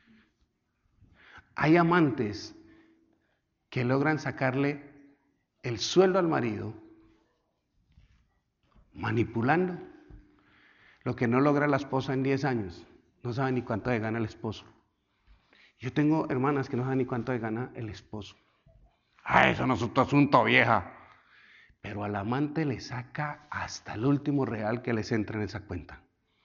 Hay amantes que logran sacarle el sueldo al marido manipulando lo que no logra la esposa en diez años. No sabe ni cuánto gana el esposo. Yo tengo hermanas que no saben ni cuánto gana el esposo. Ah, eso no es tu asunto, vieja. Pero al amante le saca hasta el último real que les entra en esa cuenta.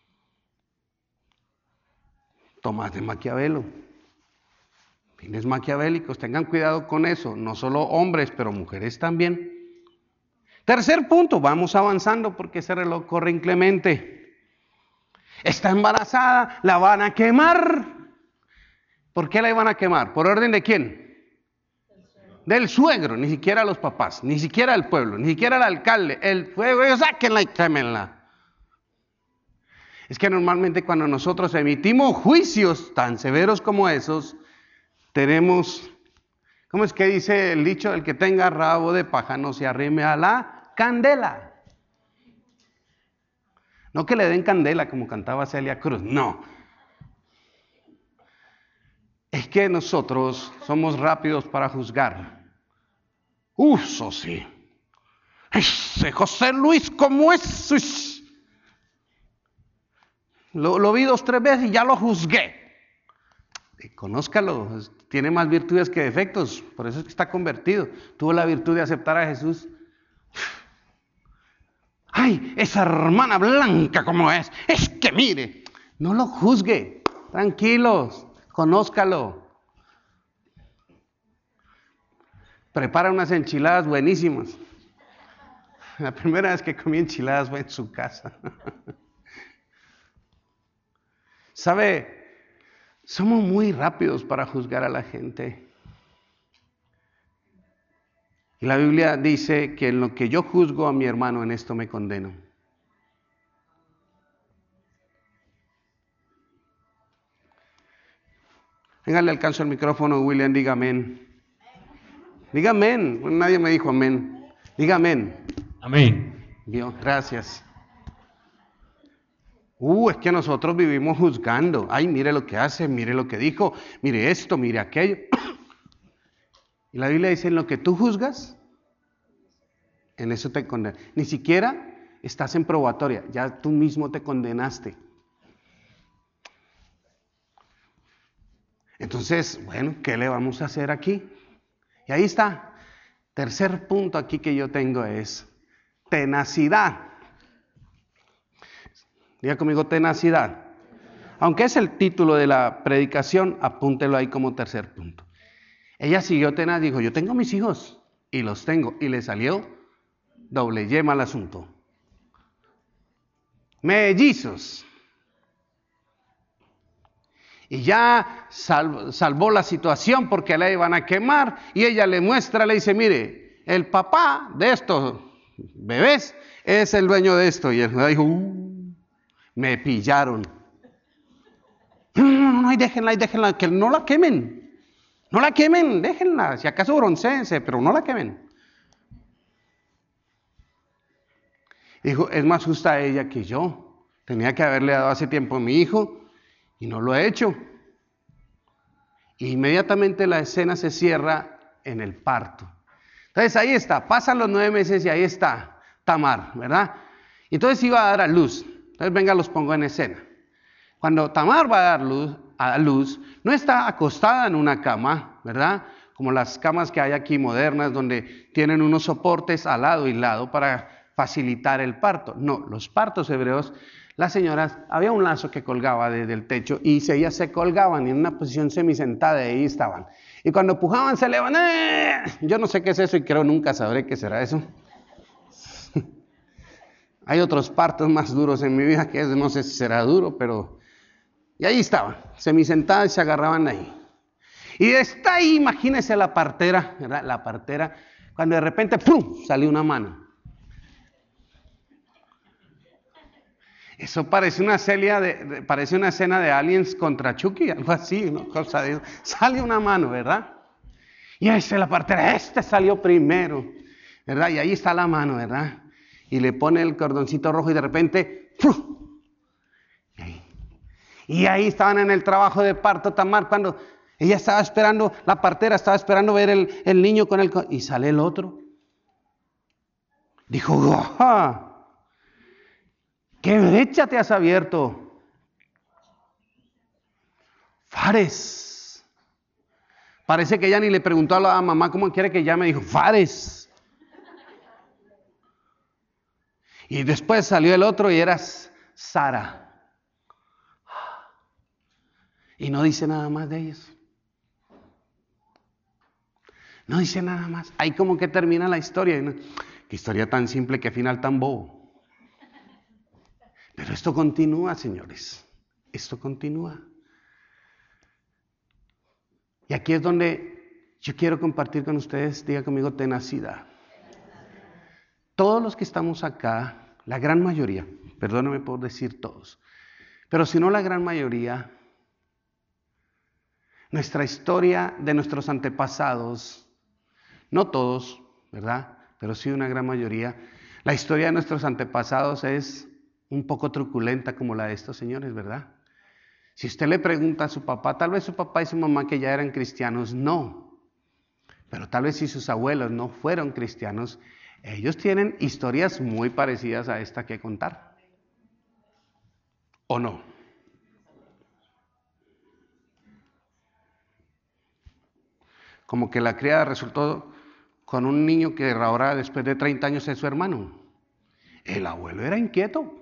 Tomás de Maquiavelo. Fines maquiavélicos, tengan cuidado con eso. No solo hombres, pero mujeres también. Tercer punto, vamos avanzando porque ese reloj corre inclemente. Está embarazada, la van a quemar. ¿Por qué la iban a quemar? ¿Por orden de quién? Del suegro. Del suegro, ni siquiera los papás, ni siquiera el pueblo, ni siquiera el alcalde. El fuego, ellos sáquenla y quémenla. Es que normalmente cuando nosotros emitimos juicios tan severos como esos, tenemos, ¿cómo es que dice el dicho? El que tenga rabo de paja no se arrime a la candela. No que le den candela como cantaba Celia Cruz, no. Es que nosotros somos rápidos para juzgar. Uso sí. Ese José Luis, ¿cómo es? Lo, lo vi dos, tres veces y ya lo juzgué. Conózcalo, tiene más virtudes que defectos, por eso es que está convertido. Tuvo la virtud de aceptar a Jesús. Ay, esa hermana blanca como es, es que mire, no lo juzgue, tranquilos, conózcalo. Prepara unas enchiladas buenísimas. La primera vez que comí enchiladas fue en su casa. ¿Sabe? Somos muy rápidos para juzgar a la gente. Y la Biblia dice que en lo que yo juzgo a mi hermano, en esto me condeno. Venga, le alcanzo el micrófono, William, diga amén. Diga amén. Bueno, nadie me dijo amén. Diga amén. Amén. Dios, gracias. Uh, es que nosotros vivimos juzgando. Ay, mire lo que hace, mire lo que dijo, mire esto, mire aquello. Y la Biblia dice, en lo que tú juzgas, en eso te condenas. Ni siquiera estás en probatoria, ya tú mismo te condenaste. Entonces, bueno, ¿qué le vamos a hacer aquí? Y ahí está. Tercer punto aquí que yo tengo es tenacidad. Diga conmigo, tenacidad. Aunque es el título de la predicación, apúntelo ahí como tercer punto. Ella siguió tenaz, dijo, yo tengo mis hijos, y los tengo, y le salió doble yema al asunto. Mellizos. Y ya salv, salvó la situación porque la iban a quemar, y ella le muestra, le dice, mire, el papá de estos bebés es el dueño de esto. Y él dijo, uh, me pillaron. No, no, no, déjenla, ahí déjenla, que no la quemen. No la quemen, déjenla, si acaso broncéense, pero no la quemen. Dijo, es más justa ella que yo. Tenía que haberle dado hace tiempo a mi hijo y no lo he hecho. Y inmediatamente la escena se cierra en el parto. Entonces ahí está, pasan los nueve meses y ahí está Tamar, ¿verdad? Y entonces iba a dar a luz. Entonces venga, los pongo en escena. Cuando Tamar va a dar luz, a luz, no está acostada en una cama, ¿verdad? Como las camas que hay aquí modernas, donde tienen unos soportes al lado y lado para facilitar el parto. No, los partos hebreos, las señoras, había un lazo que colgaba desde el techo y ellas se colgaban en una posición semisentada y ahí estaban. Y cuando pujaban se levantaban. ¡Eh! Yo no sé qué es eso y creo nunca sabré qué será eso. Hay otros partos más duros en mi vida que no sé si será duro, pero... Y ahí estaban, semisentadas y se agarraban ahí. Y está ahí, imagínese la partera, ¿verdad? La partera, cuando de repente, ¡pum!, salió una mano. Eso parece una, celia de, de, parece una escena de Aliens contra Chucky, algo así, ¿no? Cosa de, sale una mano, ¿verdad? Y esa es la partera, este salió primero, ¿verdad? Y ahí está la mano, ¿verdad? Y le pone el cordoncito rojo y de repente, ¡pum!, y ahí. Y ahí estaban en el trabajo de parto Tamar cuando ella estaba esperando, la partera estaba esperando ver el, el niño con el... Y sale el otro. Dijo, ¡ajá! ¿Qué brecha te has abierto? Fares. Parece que ella ni le preguntó a la mamá cómo quiere que llame, dijo, Fares. Y después salió el otro y era Sara. Y no dice nada más de ellos. No dice nada más. Ahí como que termina la historia. ¿No? Qué historia tan simple, qué final tan bobo. Pero esto continúa, señores. Esto continúa. Y aquí es donde yo quiero compartir con ustedes, diga conmigo, tenacidad. Todos los que estamos acá, la gran mayoría, perdónenme por decir todos, pero si no la gran mayoría, nuestra historia de nuestros antepasados, no todos, ¿verdad? Pero sí una gran mayoría, la historia de nuestros antepasados es un poco truculenta como la de estos señores, ¿verdad? Si usted le pregunta a su papá, tal vez su papá y su mamá que ya eran cristianos, no. Pero tal vez si sus abuelos no fueron cristianos, ellos tienen historias muy parecidas a esta que contar. ¿O no? Como que la criada resultó con un niño que ahora después de treinta años es su hermano. El abuelo era inquieto.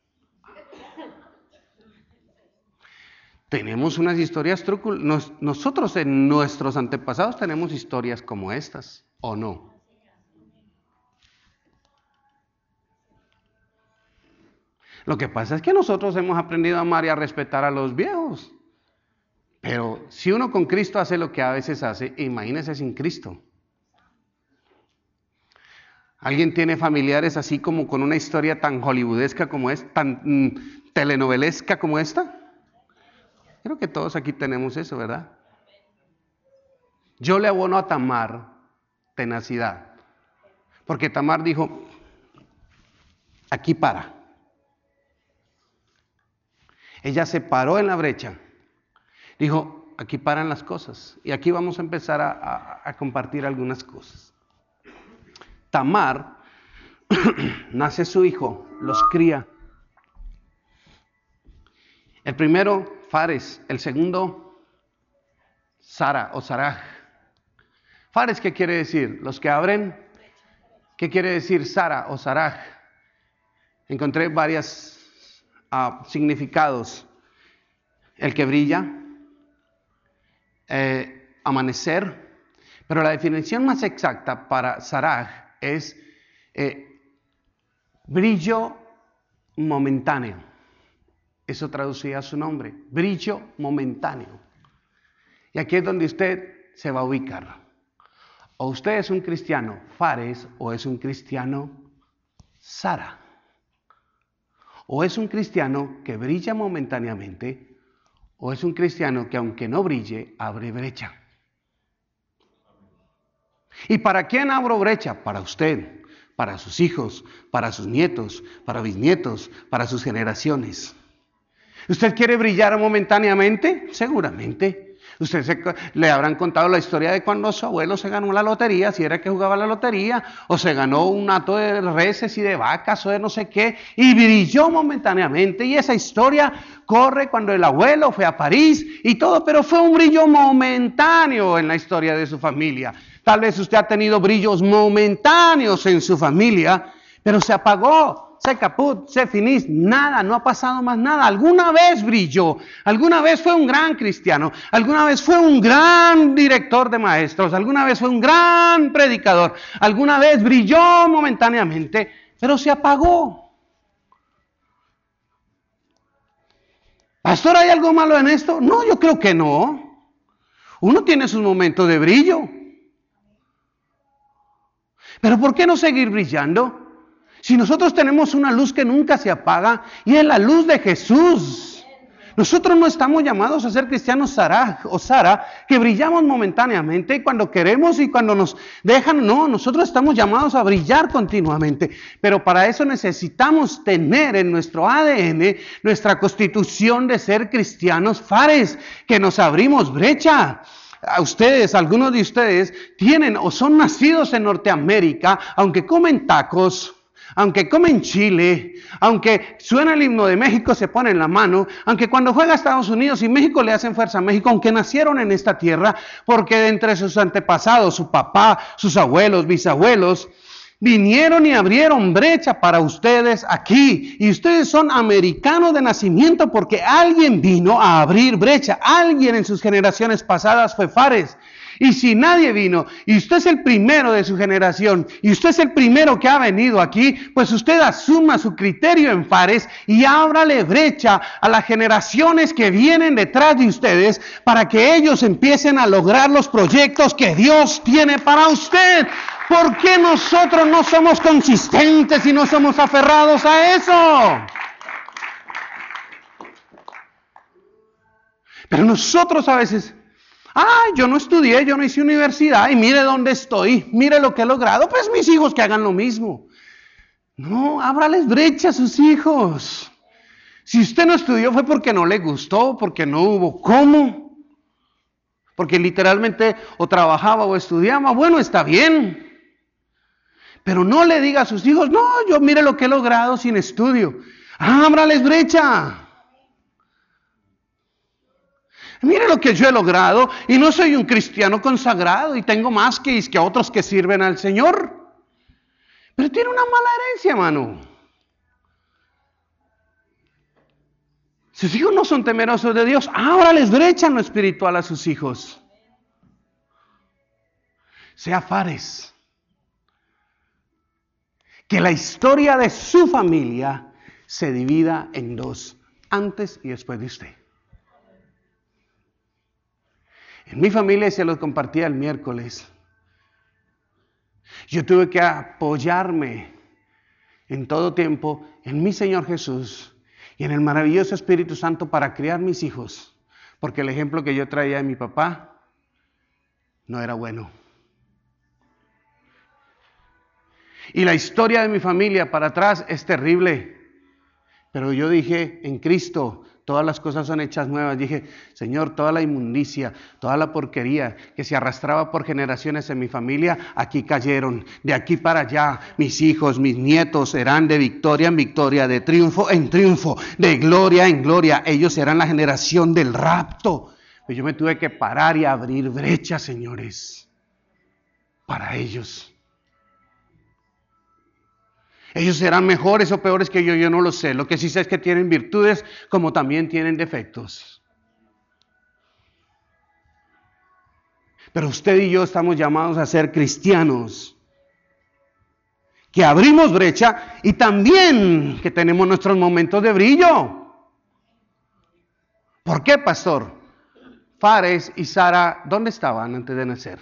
Tenemos unas historias trucul. Nos, nosotros en nuestros antepasados tenemos historias como estas, ¿o no? Lo que pasa es que nosotros hemos aprendido a amar y a respetar a los viejos. Pero si uno con Cristo hace lo que a veces hace, imagínese sin Cristo. ¿Alguien tiene familiares así como con una historia tan hollywoodesca como esta, tan mm, telenovelesca como esta? Creo que todos aquí tenemos eso, ¿verdad? Yo le abono a Tamar tenacidad, porque Tamar dijo, aquí para. Ella se paró en la brecha. Dijo, aquí paran las cosas. Y aquí vamos a empezar a, a, a compartir algunas cosas. Tamar, nace su hijo, los cría. El primero, Fares. El segundo, Sara o Saraj. Fares, ¿qué quiere decir? Los que abren. ¿Qué quiere decir Sara o Saraj? Encontré varios uh, significados. El que brilla. Eh, amanecer, pero la definición más exacta para Saraj es eh, brillo momentáneo. Eso traducía su nombre, brillo momentáneo. Y aquí es donde usted se va a ubicar. O usted es un cristiano Fares o es un cristiano Sara. O es un cristiano que brilla momentáneamente o es un cristiano que aunque no brille, abre brecha. ¿Y para quién abro brecha? Para usted, para sus hijos, para sus nietos, para bisnietos, para sus generaciones. ¿Usted quiere brillar momentáneamente? Seguramente. Usted se, le habrán contado la historia de cuando su abuelo se ganó la lotería, si era que jugaba la lotería, o se ganó un hato de reses y de vacas o de no sé qué, y brilló momentáneamente. Y esa historia corre cuando el abuelo fue a París y todo, pero fue un brillo momentáneo en la historia de su familia. Tal vez usted ha tenido brillos momentáneos en su familia, pero se apagó. Se caput, se finís, nada, no ha pasado más nada. Alguna vez brilló, alguna vez fue un gran cristiano, alguna vez fue un gran director de maestros, alguna vez fue un gran predicador, alguna vez brilló momentáneamente, pero se apagó. Pastor, ¿hay algo malo en esto? No, yo creo que no. Uno tiene sus momentos de brillo. Pero ¿por qué no seguir brillando? Si nosotros tenemos una luz que nunca se apaga, y es la luz de Jesús. Nosotros no estamos llamados a ser cristianos Sara o Sara, que brillamos momentáneamente cuando queremos y cuando nos dejan. No, nosotros estamos llamados a brillar continuamente. Pero para eso necesitamos tener en nuestro A D N nuestra constitución de ser cristianos Fares, que nos abrimos brecha. A ustedes, algunos de ustedes, tienen o son nacidos en Norteamérica, aunque comen tacos, aunque comen chile, aunque suena el himno de México, se ponen la mano, aunque cuando juega Estados Unidos y México le hacen fuerza a México, aunque nacieron en esta tierra, porque de entre sus antepasados, su papá, sus abuelos, bisabuelos, vinieron y abrieron brecha para ustedes aquí. Y ustedes son americanos de nacimiento porque alguien vino a abrir brecha. Alguien en sus generaciones pasadas fue Fares. Y si nadie vino, y usted es el primero de su generación, y usted es el primero que ha venido aquí, pues usted asuma su criterio en Fares y ábrale brecha a las generaciones que vienen detrás de ustedes para que ellos empiecen a lograr los proyectos que Dios tiene para usted. ¿Por qué nosotros no somos consistentes y no somos aferrados a eso? Pero nosotros a veces... Ah, yo no estudié, yo no hice universidad y mire dónde estoy, mire lo que he logrado, pues mis hijos que hagan lo mismo. No, ábrales brecha a sus hijos. Si usted no estudió fue porque no le gustó, porque no hubo cómo. Porque literalmente o trabajaba o estudiaba, bueno, está bien. Pero no le diga a sus hijos, no, yo mire lo que he logrado sin estudio. Ábrales brecha. Mire lo que yo he logrado y no soy un cristiano consagrado y tengo más que, que otros que sirven al Señor. Pero tiene una mala herencia, hermano. Sus hijos no son temerosos de Dios. Ahora les brechan lo espiritual a sus hijos. Sea Fares. Que la historia de su familia se divida en dos, antes y después de usted. En mi familia, se los compartía el miércoles, yo tuve que apoyarme en todo tiempo en mi Señor Jesús y en el maravilloso Espíritu Santo para criar mis hijos, porque el ejemplo que yo traía de mi papá no era bueno. Y la historia de mi familia para atrás es terrible, pero yo dije, en Cristo todas las cosas son hechas nuevas. Dije, Señor, toda la inmundicia, toda la porquería que se arrastraba por generaciones en mi familia, aquí cayeron. De aquí para allá, mis hijos, mis nietos serán de victoria en victoria, de triunfo en triunfo, de gloria en gloria. Ellos serán la generación del rapto. Pero yo me tuve que parar y abrir brechas, señores, para ellos. Ellos serán mejores o peores que yo, yo no lo sé. Lo que sí sé es que tienen virtudes como también tienen defectos. Pero usted y yo estamos llamados a ser cristianos, que abrimos brecha y también que tenemos nuestros momentos de brillo. ¿Por qué, pastor? Fares y Sara, ¿dónde estaban antes de nacer?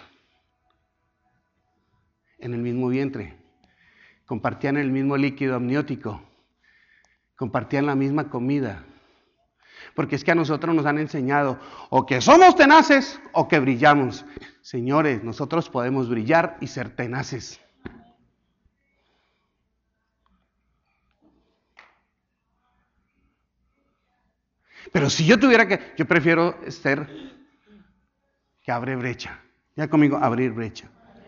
En el mismo vientre. Compartían el mismo líquido amniótico, compartían la misma comida, porque es que a nosotros nos han enseñado o que somos tenaces o que brillamos. Señores, nosotros podemos brillar y ser tenaces. Pero si yo tuviera que, yo prefiero Esther, que abre brecha. Ya conmigo, abrir brecha.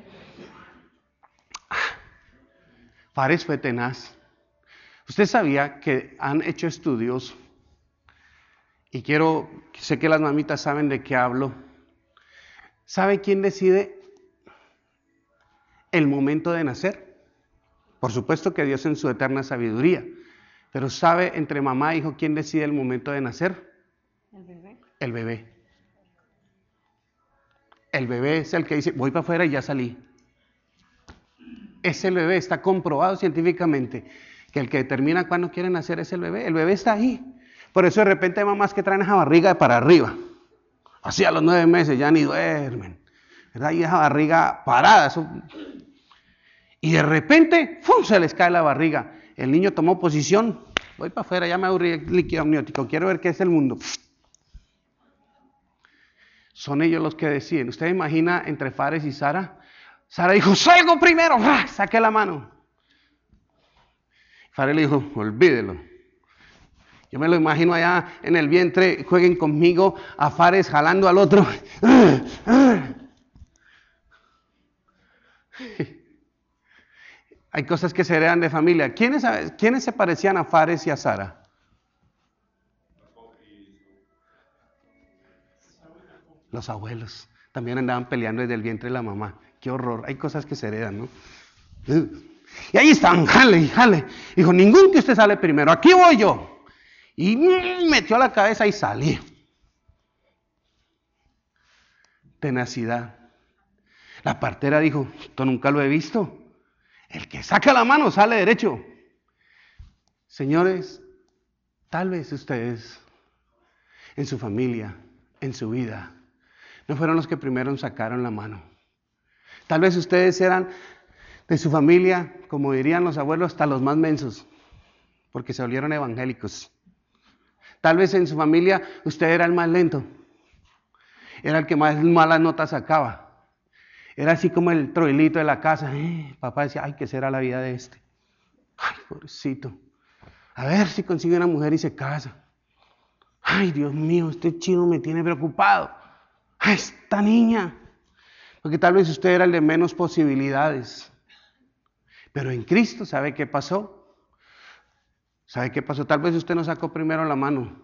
Fares fue tenaz. Usted sabía que han hecho estudios, y quiero, sé que las mamitas saben de qué hablo. ¿Sabe quién decide el momento de nacer? Por supuesto que Dios en su eterna sabiduría. Pero ¿sabe entre mamá e hijo quién decide el momento de nacer? El bebé. El bebé. El bebé es el que dice, voy para afuera y ya salí. Es el bebé, está comprobado científicamente que el que determina cuándo quieren nacer es el bebé. El bebé está ahí. Por eso de repente hay mamás que traen esa barriga de para arriba. Así a los nueve meses ya ni duermen, ¿verdad? Y esa barriga parada. Eso... Y de repente, ¡fum!, se les cae la barriga. El niño tomó posición. Voy para afuera, ya me aburrí el líquido amniótico. Quiero ver qué es el mundo. Son ellos los que deciden. ¿Usted imagina entre Fares y Sara? Sara dijo, salgo primero, ¡ah!, saqué la mano. Fares le dijo, olvídelo. Yo me lo imagino allá en el vientre, jueguen conmigo, a Fares jalando al otro. Hay cosas que se heredan de familia. ¿Quiénes, ¿Quiénes se parecían a Fares y a Sara? Los abuelos. También andaban peleando desde el vientre de la mamá. Qué horror, hay cosas que se heredan, ¿no? Y ahí están, jale, jale. Dijo, ningún que usted sale primero, aquí voy yo. Y metió la cabeza y salí. Tenacidad. La partera dijo, esto nunca lo he visto. El que saca la mano sale derecho. Señores, tal vez ustedes, en su familia, en su vida, no fueron los que primero sacaron la mano. Tal vez ustedes eran de su familia, como dirían los abuelos, hasta los más mensos, porque se volvieron evangélicos. Tal vez en su familia usted era el más lento, era el que más malas notas sacaba. Era así como el troilito de la casa. Eh, papá decía, ay, ¿qué será la vida de este? Ay, pobrecito. A ver si consigue una mujer y se casa. Ay, Dios mío, este chino me tiene preocupado. Ay, esta niña. Porque tal vez usted era el de menos posibilidades. Pero en Cristo, ¿sabe qué pasó? ¿Sabe qué pasó? Tal vez usted no sacó primero la mano,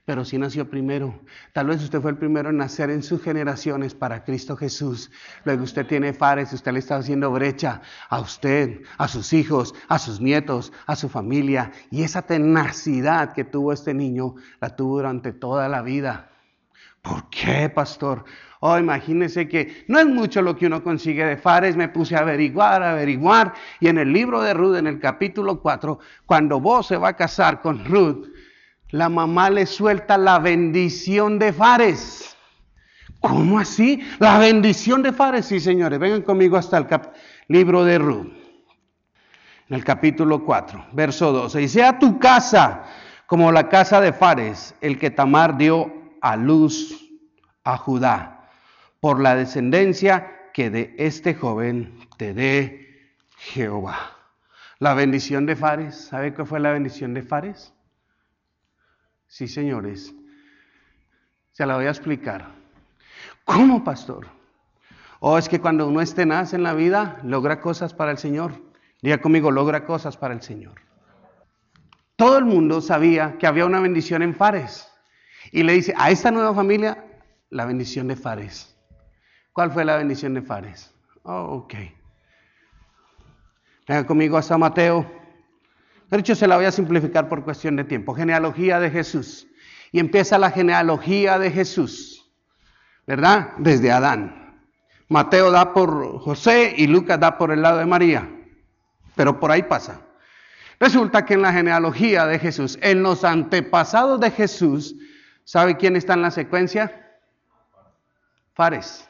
pero sí nació primero. Tal vez usted fue el primero en nacer en sus generaciones para Cristo Jesús. Luego usted tiene Fares, usted le está haciendo brecha a usted, a sus hijos, a sus nietos, a su familia. Y esa tenacidad que tuvo este niño, la tuvo durante toda la vida. ¿Por qué, pastor? Oh, imagínense que no es mucho lo que uno consigue de Fares. Me puse a averiguar, a averiguar. Y en el libro de Ruth, en el capítulo cuatro, cuando Boaz se va a casar con Ruth, la mamá le suelta la bendición de Fares. ¿Cómo así? La bendición de Fares. Sí, señores, vengan conmigo hasta el cap- libro de Ruth. En el capítulo cuatro, verso doce. Y sea tu casa como la casa de Fares, el que Tamar dio a luz a Judá, por la descendencia que de este joven te dé Jehová. La bendición de Fares, ¿sabe qué fue la bendición de Fares? Sí, señores, se la voy a explicar. ¿Cómo, pastor? Oh, es que cuando uno es tenaz en la vida, logra cosas para el Señor. Diga conmigo, logra cosas para el Señor. Todo el mundo sabía que había una bendición en Fares. Y le dice a esta nueva familia, la bendición de Fares. ¿Cuál fue la bendición de Fares? Oh, ok. Venga conmigo hasta Mateo. De hecho, se la voy a simplificar por cuestión de tiempo. Genealogía de Jesús. Y empieza la genealogía de Jesús, ¿verdad? Desde Adán. Mateo da por José y Lucas da por el lado de María. Pero por ahí pasa. Resulta que en la genealogía de Jesús, en los antepasados de Jesús, ¿sabe quién está en la secuencia? Fares.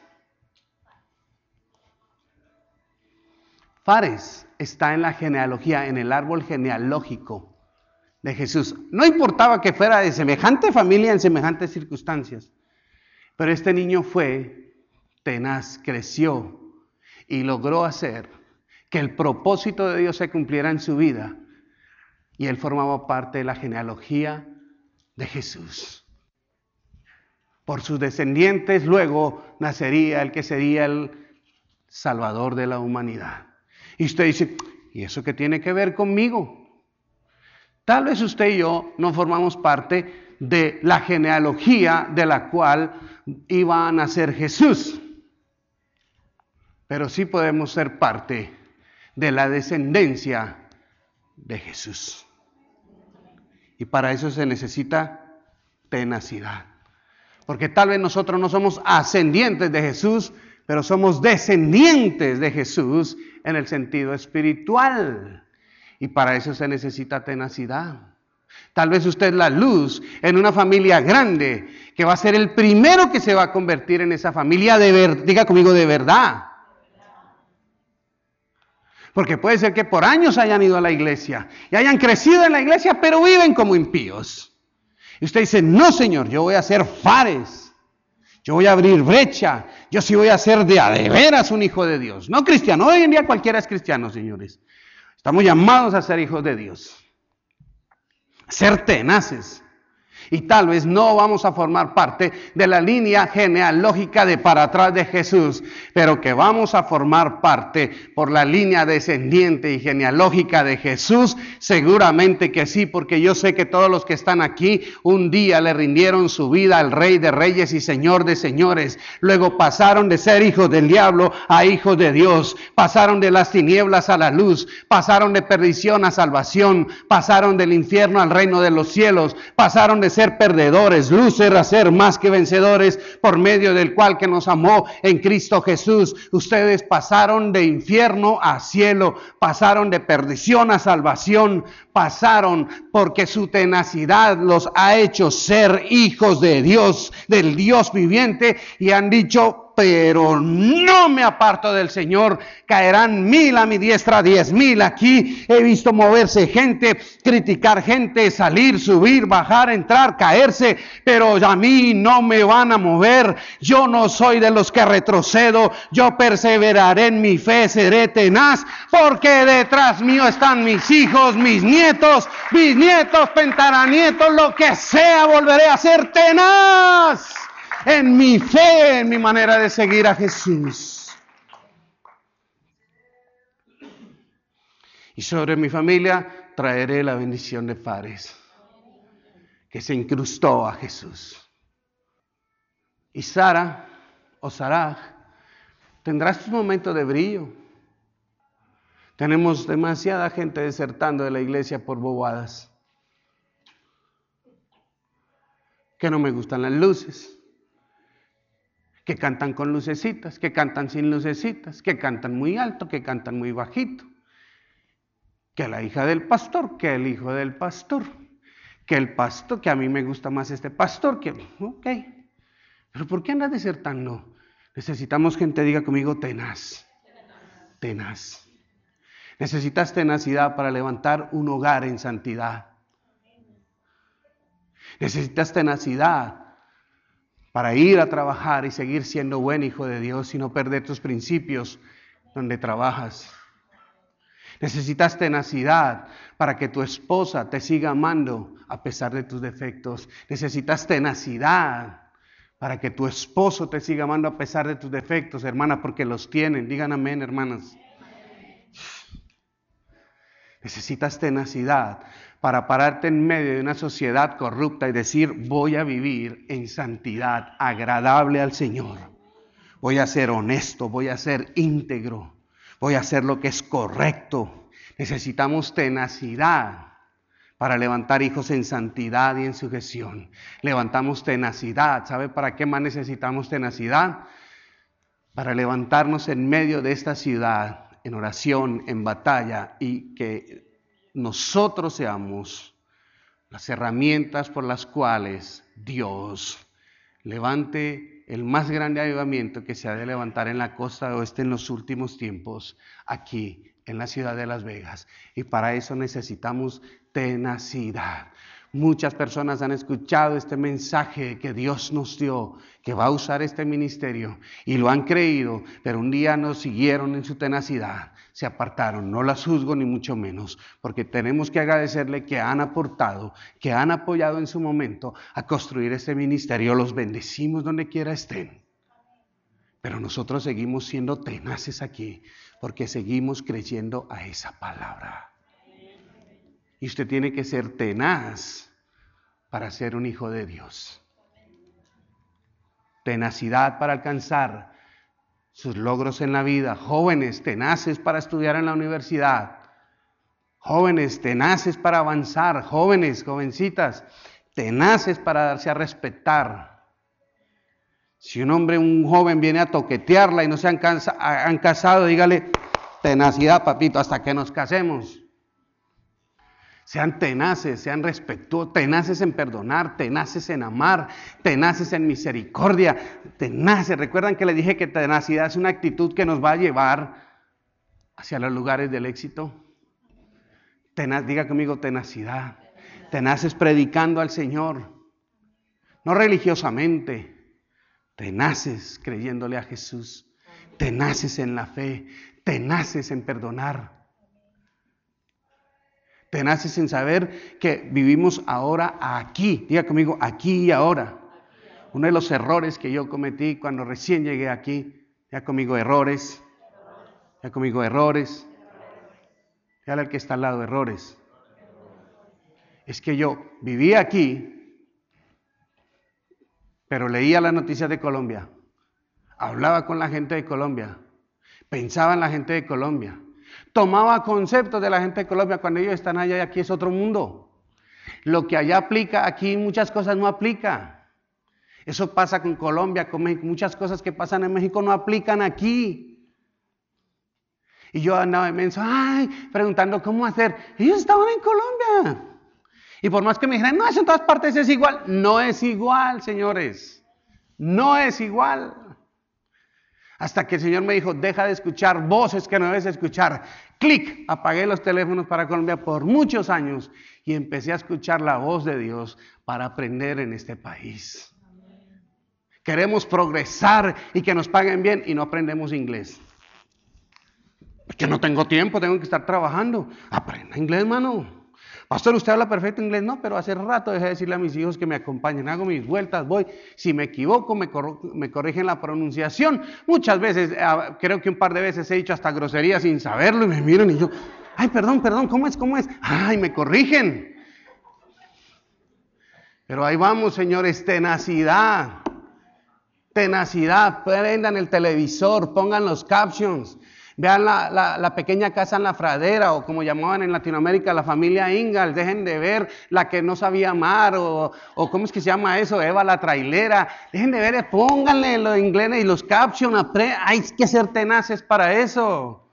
Fares está en la genealogía, en el árbol genealógico de Jesús. No importaba que fuera de semejante familia en semejantes circunstancias, pero este niño fue tenaz, creció y logró hacer que el propósito de Dios se cumpliera en su vida, y él formaba parte de la genealogía de Jesús. Por sus descendientes luego nacería el que sería el Salvador de la humanidad. Y usted dice, ¿y eso qué tiene que ver conmigo? Tal vez usted y yo no formamos parte de la genealogía de la cual iba a nacer Jesús, pero sí podemos ser parte de la descendencia de Jesús. Y para eso se necesita tenacidad. Porque tal vez nosotros no somos ascendientes de Jesús, pero somos descendientes de Jesús en el sentido espiritual. Y para eso se necesita tenacidad. Tal vez usted es la luz en una familia grande, que va a ser el primero que se va a convertir en esa familia de verdad. Diga conmigo, de verdad. Porque puede ser que por años hayan ido a la iglesia y hayan crecido en la iglesia, pero viven como impíos. Y usted dice, no, Señor, yo voy a ser Fares. Yo voy a abrir brecha. Yo sí voy a ser de a de veras un hijo de Dios. No cristiano. Hoy en día cualquiera es cristiano, señores. Estamos llamados a ser hijos de Dios. Ser tenaces. Y tal vez no vamos a formar parte de la línea genealógica de para atrás de Jesús, pero que vamos a formar parte por la línea descendiente y genealógica de Jesús, seguramente que sí, porque yo sé que todos los que están aquí un día le rindieron su vida al Rey de Reyes y Señor de Señores. Luego pasaron de ser hijos del diablo a hijos de Dios, pasaron de las tinieblas a la luz, pasaron de perdición a salvación, pasaron del infierno al reino de los cielos, pasaron de ser perdedores, lucer a ser más que vencedores, por medio del cual que nos amó en Cristo Jesús. Ustedes pasaron de infierno a cielo, pasaron de perdición a salvación, pasaron porque su tenacidad los ha hecho ser hijos de Dios, del Dios viviente, y han dicho, pero no me aparto del Señor. Caerán mil a mi diestra, diez mil aquí. He visto moverse gente, criticar gente, salir, subir, bajar, entrar, caerse, pero a mí no me van a mover. Yo no soy de los que retrocedo. Yo perseveraré en mi fe, seré tenaz, porque detrás mío están mis hijos, mis nietos, bisnietos, pentaranietos, lo que sea, volveré a ser tenaz en mi fe, en mi manera de seguir a Jesús. Y sobre mi familia traeré la bendición de Fares. que se incrustó a Jesús. Y Sara o Saraj tendrá sus momentos de brillo. Tenemos demasiada gente desertando de la iglesia por bobadas. Que no me gustan las luces. Que cantan con lucecitas, que cantan sin lucecitas, que cantan muy alto, que cantan muy bajito. Que la hija del pastor, que el hijo del pastor. Que el pastor, que a mí me gusta más este pastor, que... Ok. Pero ¿por qué andas desertando? Necesitamos gente, diga conmigo, tenaz. Tenaz. Necesitas tenacidad para levantar un hogar en santidad. Necesitas tenacidad para ir a trabajar y seguir siendo buen hijo de Dios y no perder tus principios donde trabajas. Necesitas tenacidad para que tu esposa te siga amando a pesar de tus defectos. Necesitas tenacidad para que tu esposo te siga amando a pesar de tus defectos, hermana, porque los tienen. Digan amén, hermanas. Necesitas tenacidad para pararte en medio de una sociedad corrupta y decir, voy a vivir en santidad, agradable al Señor. Voy a ser honesto, voy a ser íntegro, voy a hacer lo que es correcto. Necesitamos tenacidad para levantar hijos en santidad y en sujeción. Levantamos tenacidad. ¿Sabe para qué más necesitamos tenacidad? Para levantarnos en medio de esta ciudad, en oración, en batalla, y que nosotros seamos las herramientas por las cuales Dios levante el más grande avivamiento que se ha de levantar en la costa oeste en los últimos tiempos, aquí en la ciudad de Las Vegas. Y para eso necesitamos tenacidad. Muchas personas han escuchado este mensaje que Dios nos dio, que va a usar este ministerio, y lo han creído, pero un día no siguieron en su tenacidad, se apartaron. No las juzgo ni mucho menos, porque tenemos que agradecerle que han aportado, que han apoyado en su momento a construir este ministerio. Los bendecimos donde quiera estén. Pero nosotros seguimos siendo tenaces aquí, porque seguimos creyendo a esa palabra. Y usted tiene que ser tenaz para ser un hijo de Dios. Tenacidad para alcanzar sus logros en la vida. Jóvenes tenaces para estudiar en la universidad. Jóvenes tenaces para avanzar. Jóvenes, jovencitas, tenaces para darse a respetar. Si un hombre, un joven viene a toquetearla y no se han, cansa, han casado, dígale, tenacidad, papito, hasta que nos casemos. Sean tenaces, sean respetuosos, tenaces en perdonar, tenaces en amar, tenaces en misericordia, tenaces. ¿Recuerdan que les dije que tenacidad es una actitud que nos va a llevar hacia los lugares del éxito? Tenaz, diga conmigo, tenacidad. Tenaces predicando al Señor, no religiosamente, tenaces creyéndole a Jesús, tenaces en la fe, tenaces en perdonar. Tenaces en saber que vivimos ahora aquí. Diga conmigo, aquí y ahora. Uno de los errores que yo cometí cuando recién llegué aquí, ya conmigo errores, ya conmigo errores, ya al que está al lado errores. Es que yo vivía aquí, pero leía las noticias de Colombia, hablaba con la gente de Colombia, pensaba en la gente de Colombia. Tomaba conceptos de la gente de Colombia. Cuando ellos están allá y aquí es otro mundo. Lo que allá aplica, aquí muchas cosas no aplica. Eso pasa con Colombia, con México. Muchas cosas que pasan en México no aplican aquí. Y yo andaba inmenso, ay, preguntando cómo hacer. Ellos estaban en Colombia. Y por más que me dijeran, no, eso en todas partes es igual. No es igual, señores. No es igual. Hasta que el Señor me dijo, deja de escuchar voces que no debes escuchar. Clic, apagué los teléfonos para Colombia por muchos años y empecé a escuchar la voz de Dios para aprender en este país. Queremos progresar y que nos paguen bien y no aprendemos inglés. Porque no tengo tiempo, tengo que estar trabajando. Aprenda inglés, hermano. Pastor, usted habla perfecto inglés, no, pero hace rato dejé de decirle a mis hijos que me acompañen, hago mis vueltas, voy, si me equivoco me, cor me corrigen la pronunciación. Muchas veces, eh, creo que un par de veces he dicho hasta grosería sin saberlo y me miran y yo, ay, perdón, perdón, ¿cómo es, cómo es? Ay, me corrigen. Pero ahí vamos, señores, tenacidad. Tenacidad, prendan el televisor, pongan los captions, vean la, la, la pequeña casa en la Fradera, o como llamaban en Latinoamérica, la familia Ingalls. Dejen de ver La que no sabía amar, o, o ¿cómo es que se llama eso? Eva la trailera. Dejen de ver, pónganle los ingleses y los captions, apre- hay que ser tenaces para eso.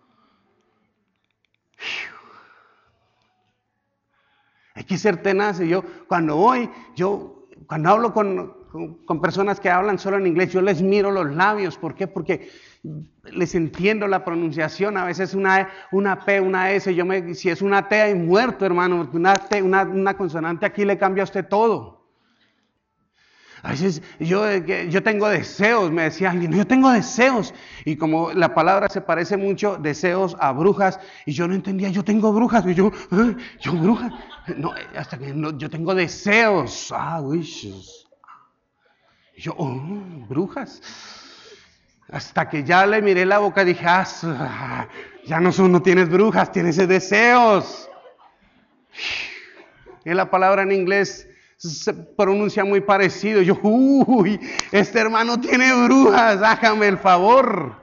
Hay que ser tenaces. Yo cuando voy, yo cuando hablo con... con personas que hablan solo en inglés, yo les miro los labios. ¿Por qué? Porque les entiendo la pronunciación. A veces una, una P, una S, yo me, si es una T, hay muerto, hermano. Una, T, una, una consonante aquí le cambia a usted todo. A veces yo, yo tengo deseos, me decía alguien, yo tengo deseos. Y como la palabra se parece mucho, deseos a brujas, y yo no entendía, yo tengo brujas, y yo, ¿eh? yo brujas. No, hasta que no, yo tengo deseos. Ah, wishes. Y yo, oh, brujas. Hasta que ya le miré la boca y dije, ah, ya no, son, no tienes brujas, tienes deseos. Y la palabra en inglés se pronuncia muy parecido. Yo, uy, este hermano tiene brujas, hágame el favor.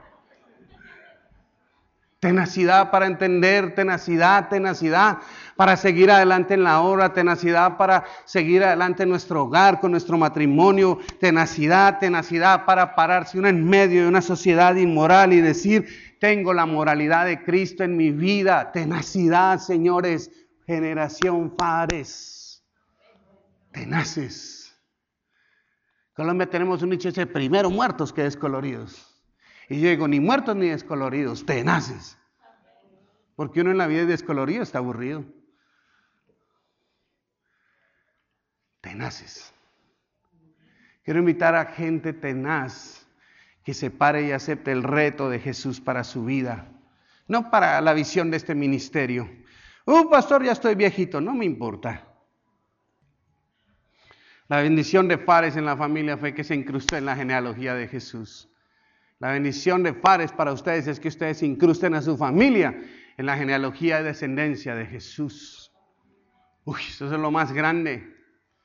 Tenacidad para entender, tenacidad, tenacidad para seguir adelante en la obra, tenacidad para seguir adelante en nuestro hogar, con nuestro matrimonio, tenacidad, tenacidad para pararse uno en medio de una sociedad inmoral y decir, tengo la moralidad de Cristo en mi vida. Tenacidad, señores, generación Fares, tenaces. En Colombia tenemos un dicho, ese primero muertos que descoloridos. Y yo digo, ni muertos ni descoloridos, tenaces. Porque uno en la vida es descolorido, está aburrido. Tenaces. Quiero invitar a gente tenaz que se pare y acepte el reto de Jesús para su vida. No para la visión de este ministerio. Uh, pastor, ya estoy viejito, no me importa. La bendición de Fares en la familia fue que se incrustó en la genealogía de Jesús. La bendición de Fares para ustedes es que ustedes se incrusten a su familia en la genealogía de descendencia de Jesús. Uy, eso es lo más grande.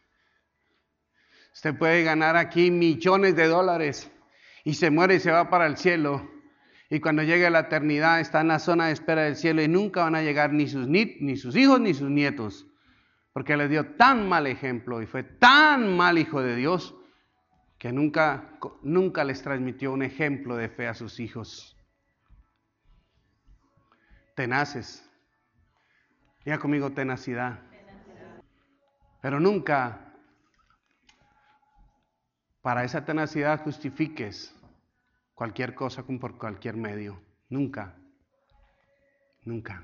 Usted puede ganar aquí millones de dólares y se muere y se va para el cielo. Y cuando llegue a la eternidad está en la zona de espera del cielo y nunca van a llegar ni sus, ni, ni sus hijos ni sus nietos. Porque les dio tan mal ejemplo y fue tan mal hijo de Dios que nunca, nunca les transmitió un ejemplo de fe a sus hijos. Tenaces. Diga conmigo, tenacidad. Pero nunca para esa tenacidad justifiques cualquier cosa por cualquier medio. Nunca. Nunca.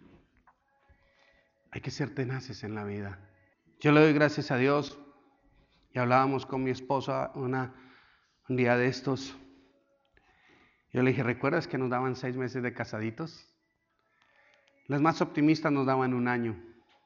Hay que ser tenaces en la vida. Yo le doy gracias a Dios. Y hablábamos con mi esposa una, un día de estos. Yo le dije, ¿recuerdas que nos daban seis meses de casaditos? Los más optimistas nos daban un año.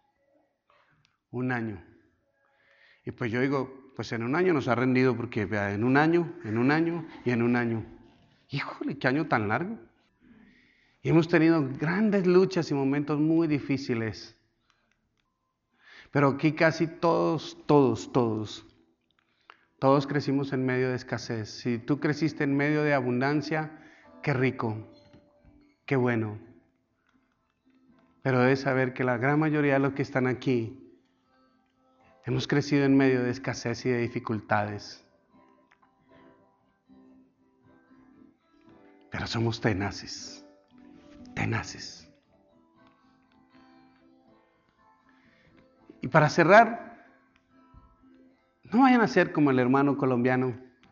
Un año. Y pues yo digo, pues en un año nos ha rendido porque vea, en un año, en un año y en un año. Híjole, qué año tan largo. Y hemos tenido grandes luchas y momentos muy difíciles. Pero aquí casi todos, todos, todos. Todos crecimos en medio de escasez. Si tú creciste en medio de abundancia, qué rico, qué bueno. Pero debes saber que la gran mayoría de los que están aquí hemos crecido en medio de escasez y de dificultades. Pero somos tenaces, tenaces. Y para cerrar, no vayan a ser como el hermano colombiano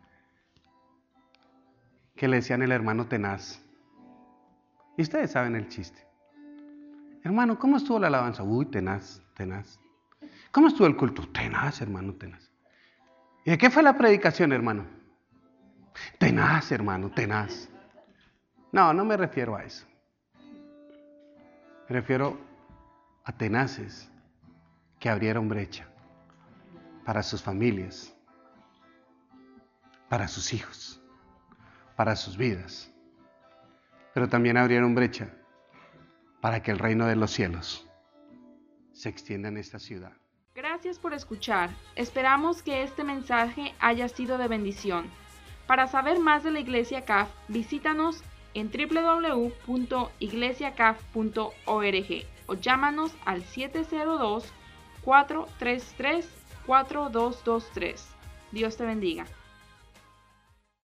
que le decían el hermano tenaz. Y ustedes saben el chiste. Hermano, ¿cómo estuvo la alabanza? Uy, tenaz, tenaz. ¿Cómo estuvo el culto? Tenaz, hermano, tenaz. ¿Y de qué fue la predicación, hermano? Tenaz, hermano, tenaz. No, no me refiero a eso. Me refiero a tenaces que abrieron brecha para sus familias, para sus hijos, para sus vidas. Pero también abrieron brecha para que el reino de los cielos se extienda en esta ciudad. Gracias por escuchar. Esperamos que este mensaje haya sido de bendición. Para saber más de la Iglesia C A F, visítanos en w w w punto iglesia c a f punto org o llámanos al siete cero dos, cuatro tres tres, cuatro dos dos tres. Dios te bendiga.